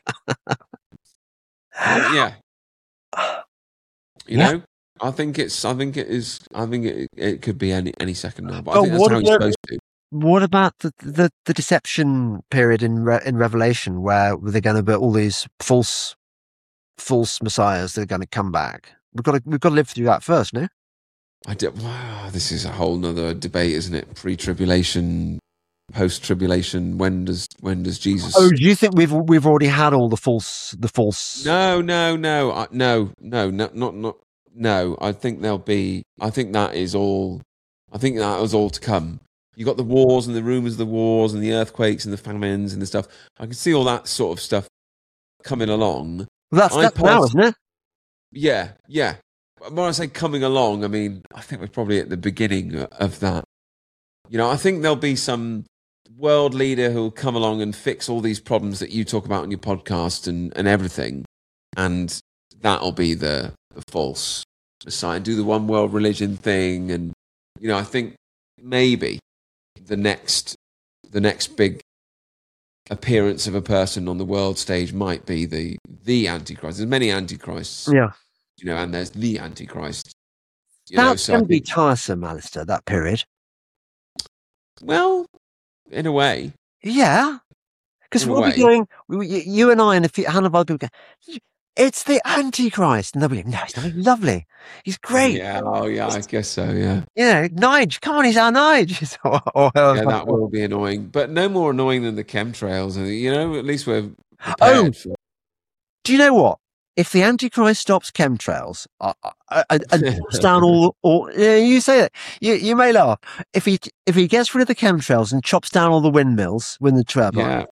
Yeah. You know, I think it could be any second now. But I think that's how he's supposed to. what about the deception period in Revelation, where they're going to be all these false messiahs that are going to come back? We've got to live through that first, no? Wow, this is a whole nother debate, isn't it? Pre-tribulation, post-tribulation. When does Jesus? Oh, do you think we've already had all the false? No. I think there'll be. I think that is all. I think that was all to come. You got the wars and the rumors of the wars and the earthquakes and the famines and the stuff. I can see all that sort of stuff coming along. Well, that's now, isn't it? Yeah. When I say coming along, I mean, I think we're probably at the beginning of that. I think there'll be some world leader who'll come along and fix all these problems that you talk about on your podcast and everything. And that'll be the false messiah. Do the one world religion thing. And, I think maybe the next big appearance of a person on the world stage might be the Antichrist. There's many Antichrists. Yeah. And there's the Antichrist. That's going to be tiresome, Alistair, that period. Well, in a way. Yeah. Because we'll be going, you and I and a handful of other people go, it's the Antichrist. And they'll be like, no, he's not lovely. He's great. Yeah, I guess so, yeah. Nige, come on, he's our Nige. That will be annoying. But no more annoying than the chemtrails. At least we're prepared for it. Do you know what? If the Antichrist stops chemtrails and chops down all you say that you may laugh. If he gets rid of the chemtrails and chops down all the wind turbines,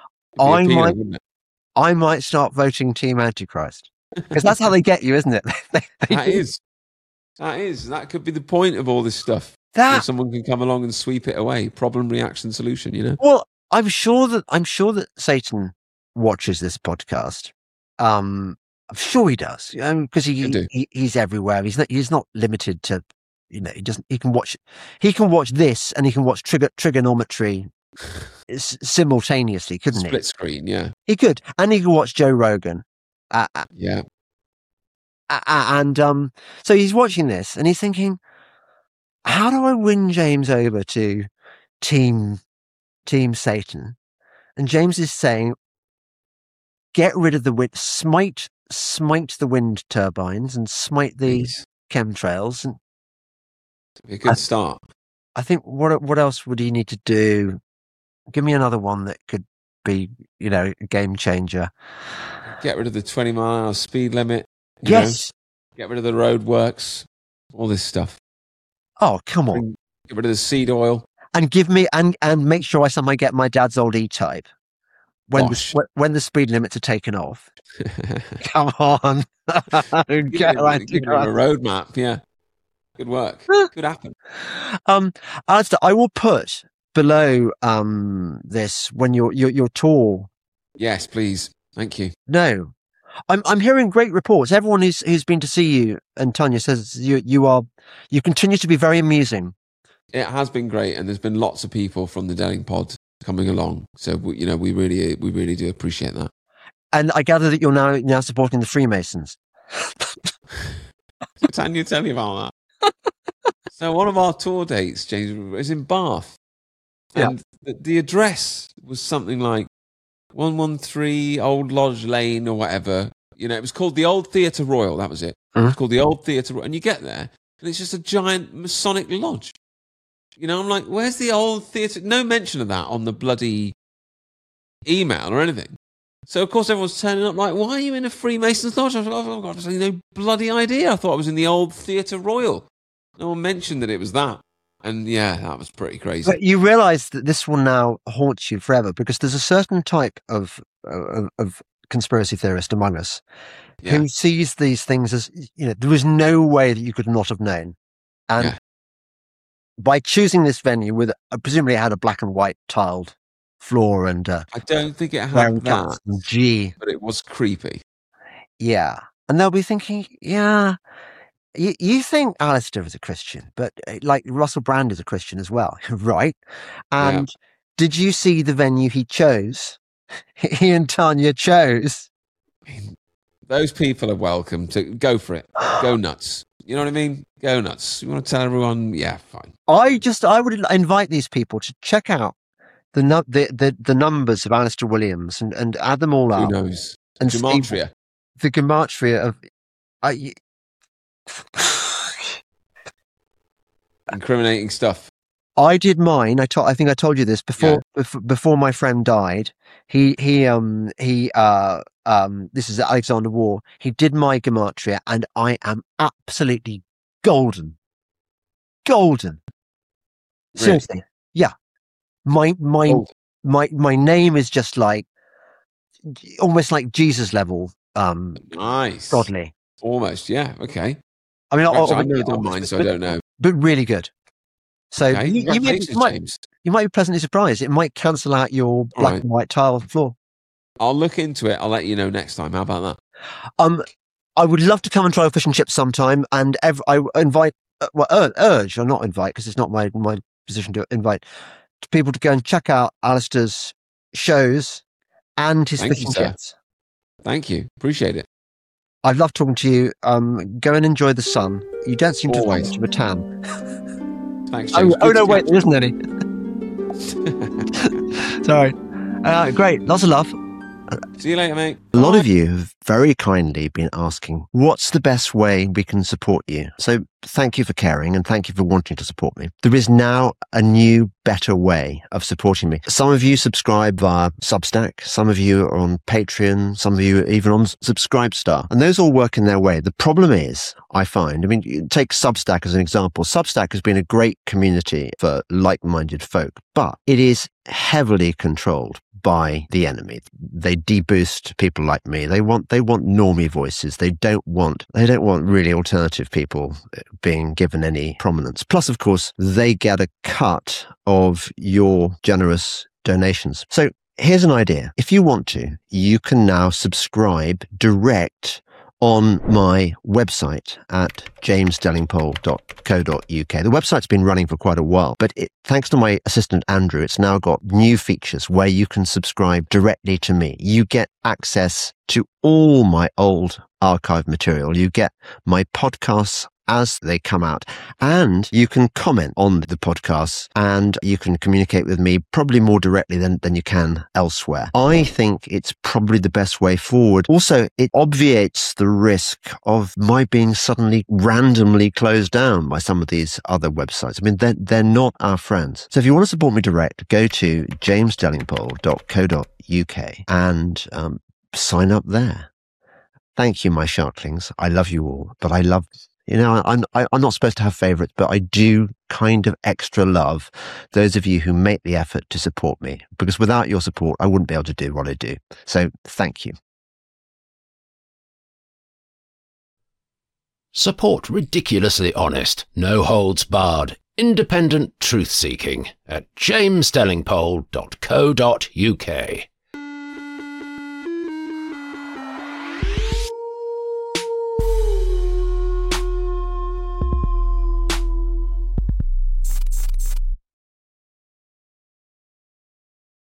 I might start voting Team Antichrist, because that's how they get you, isn't it? That is. That could be the point of all this stuff. So someone can come along and sweep it away. Problem, reaction, solution. Well, I'm sure that Satan watches this podcast. I'm sure he does, because he's everywhere. He's not limited to, he can watch this and he can watch trigonometry simultaneously, couldn't he? Split screen, yeah. He could, and he could watch Joe Rogan. Yeah. And so he's watching this and he's thinking, how do I win James over to Team Satan? And James is saying, get rid of the wind, smite the wind turbines and smite the chemtrails. And a good start. I think what else would he need to do? Give me another one that could be, a game changer. Get rid of the 20-mile-an-hour speed limit. Yes. Get rid of the road works. All this stuff. Oh, come on. Get rid of the seed oil. And give me and make sure I somehow get my dad's old E-Type when the speed limits are taken off. Come on. Get a roadmap, yeah. Good work. Could happen. Alistair, I will put below this when your tour. Yes, please. Thank you. No. I'm hearing great reports. Everyone who's been to see you and Tanya says you continue to be very amusing. It has been great, and there's been lots of people from the Delling Pod coming along. So we really do appreciate that. And I gather that you're now supporting the Freemasons. Tanya, tell me about that. So one of our tour dates, James, is in Bath. And the address was something like 113 Old Lodge Lane or whatever. It was called the Old Theatre Royal. That was it. It was called the Old Theatre Royal. And you get there, and it's just a giant Masonic lodge. I'm like, where's the Old Theatre? No mention of that on the bloody email or anything. So, of course, everyone's turning up like, why are you in a Freemasons lodge? I was like, oh, God, I've no bloody idea. I thought I was in the Old Theatre Royal. No one mentioned that it was that. And yeah, that was pretty crazy. But you realise that this will now haunt you forever, because there's a certain type of conspiracy theorist among us who sees these things as, there was no way that you could not have known. And by choosing this venue presumably it had a black and white tiled floor and I don't think it had that. But it was creepy. Yeah. And they'll be thinking, you think Alistair is a Christian, but like Russell Brand is a Christian as well, right? And did you see the venue he chose? He and Tanya chose. Those people are welcome to go for it. Go nuts. You know what I mean? Go nuts. You want to tell everyone? Yeah, fine. I would invite these people to check out the numbers of Alistair Williams and add them all Who up. knows? And see Gematria. the gematria of. Incriminating stuff. I did mine. I think I told you this before. Before my friend died, this is Alexander War. He did my gematria, and I am absolutely golden. Really? Seriously, yeah. My name is just like almost like Jesus level. Nice. Godly. Almost. Yeah. Okay. I mean, I've never done mine, so I don't know. But really good. So Okay. you might be pleasantly surprised. It might cancel out your black and white tile floor. I'll look into it. I'll let you know next time. How about that? I would love to come and try fish and chips sometime, and I invite, urge, or not invite, because it's not my position to invite people to go and check out Alistair's shows and his fish and chips. Thank you. Appreciate it. I've loved talking to you. Go and enjoy the sun. You don't seem to have much of a tan. Thanks, James. Oh no, wait, there isn't any. Sorry. Great. Lots of love. See you later, mate. A lot of you have very kindly been asking, what's the best way we can support you? So thank you for caring and thank you for wanting to support me. There is now a new, better way of supporting me. Some of you subscribe via Substack. Some of you are on Patreon. Some of you are even on Subscribestar. And those all work in their way. The problem is, I find, take Substack as an example. Substack has been a great community for like-minded folk, but it is heavily controlled by the enemy. They deboost people like me. They want normie voices. They don't want really alternative people being given any prominence. Plus, of course, they get a cut of your generous donations. So here's an idea. If you want to, you can now subscribe direct on my website at jamesdellingpole.co.uk. The website's been running for quite a while, but thanks to my assistant Andrew, it's now got new features where you can subscribe directly to me. You get access to all my old archive material. You get my podcasts as they come out, and you can comment on the podcasts and you can communicate with me probably more directly than you can elsewhere. I think it's probably the best way forward. Also, it obviates the risk of my being suddenly randomly closed down by some of these other websites. They're not our friends. So if you want to support me direct, go to jamesdellingpole.co.uk and sign up there. Thank you, my sharklings. I love you all, but I love... I'm not supposed to have favourites, but I do kind of extra love those of you who make the effort to support me, because without your support, I wouldn't be able to do what I do. So thank you. Support ridiculously honest, no holds barred, independent truth seeking at jamesdellingpole.co.uk.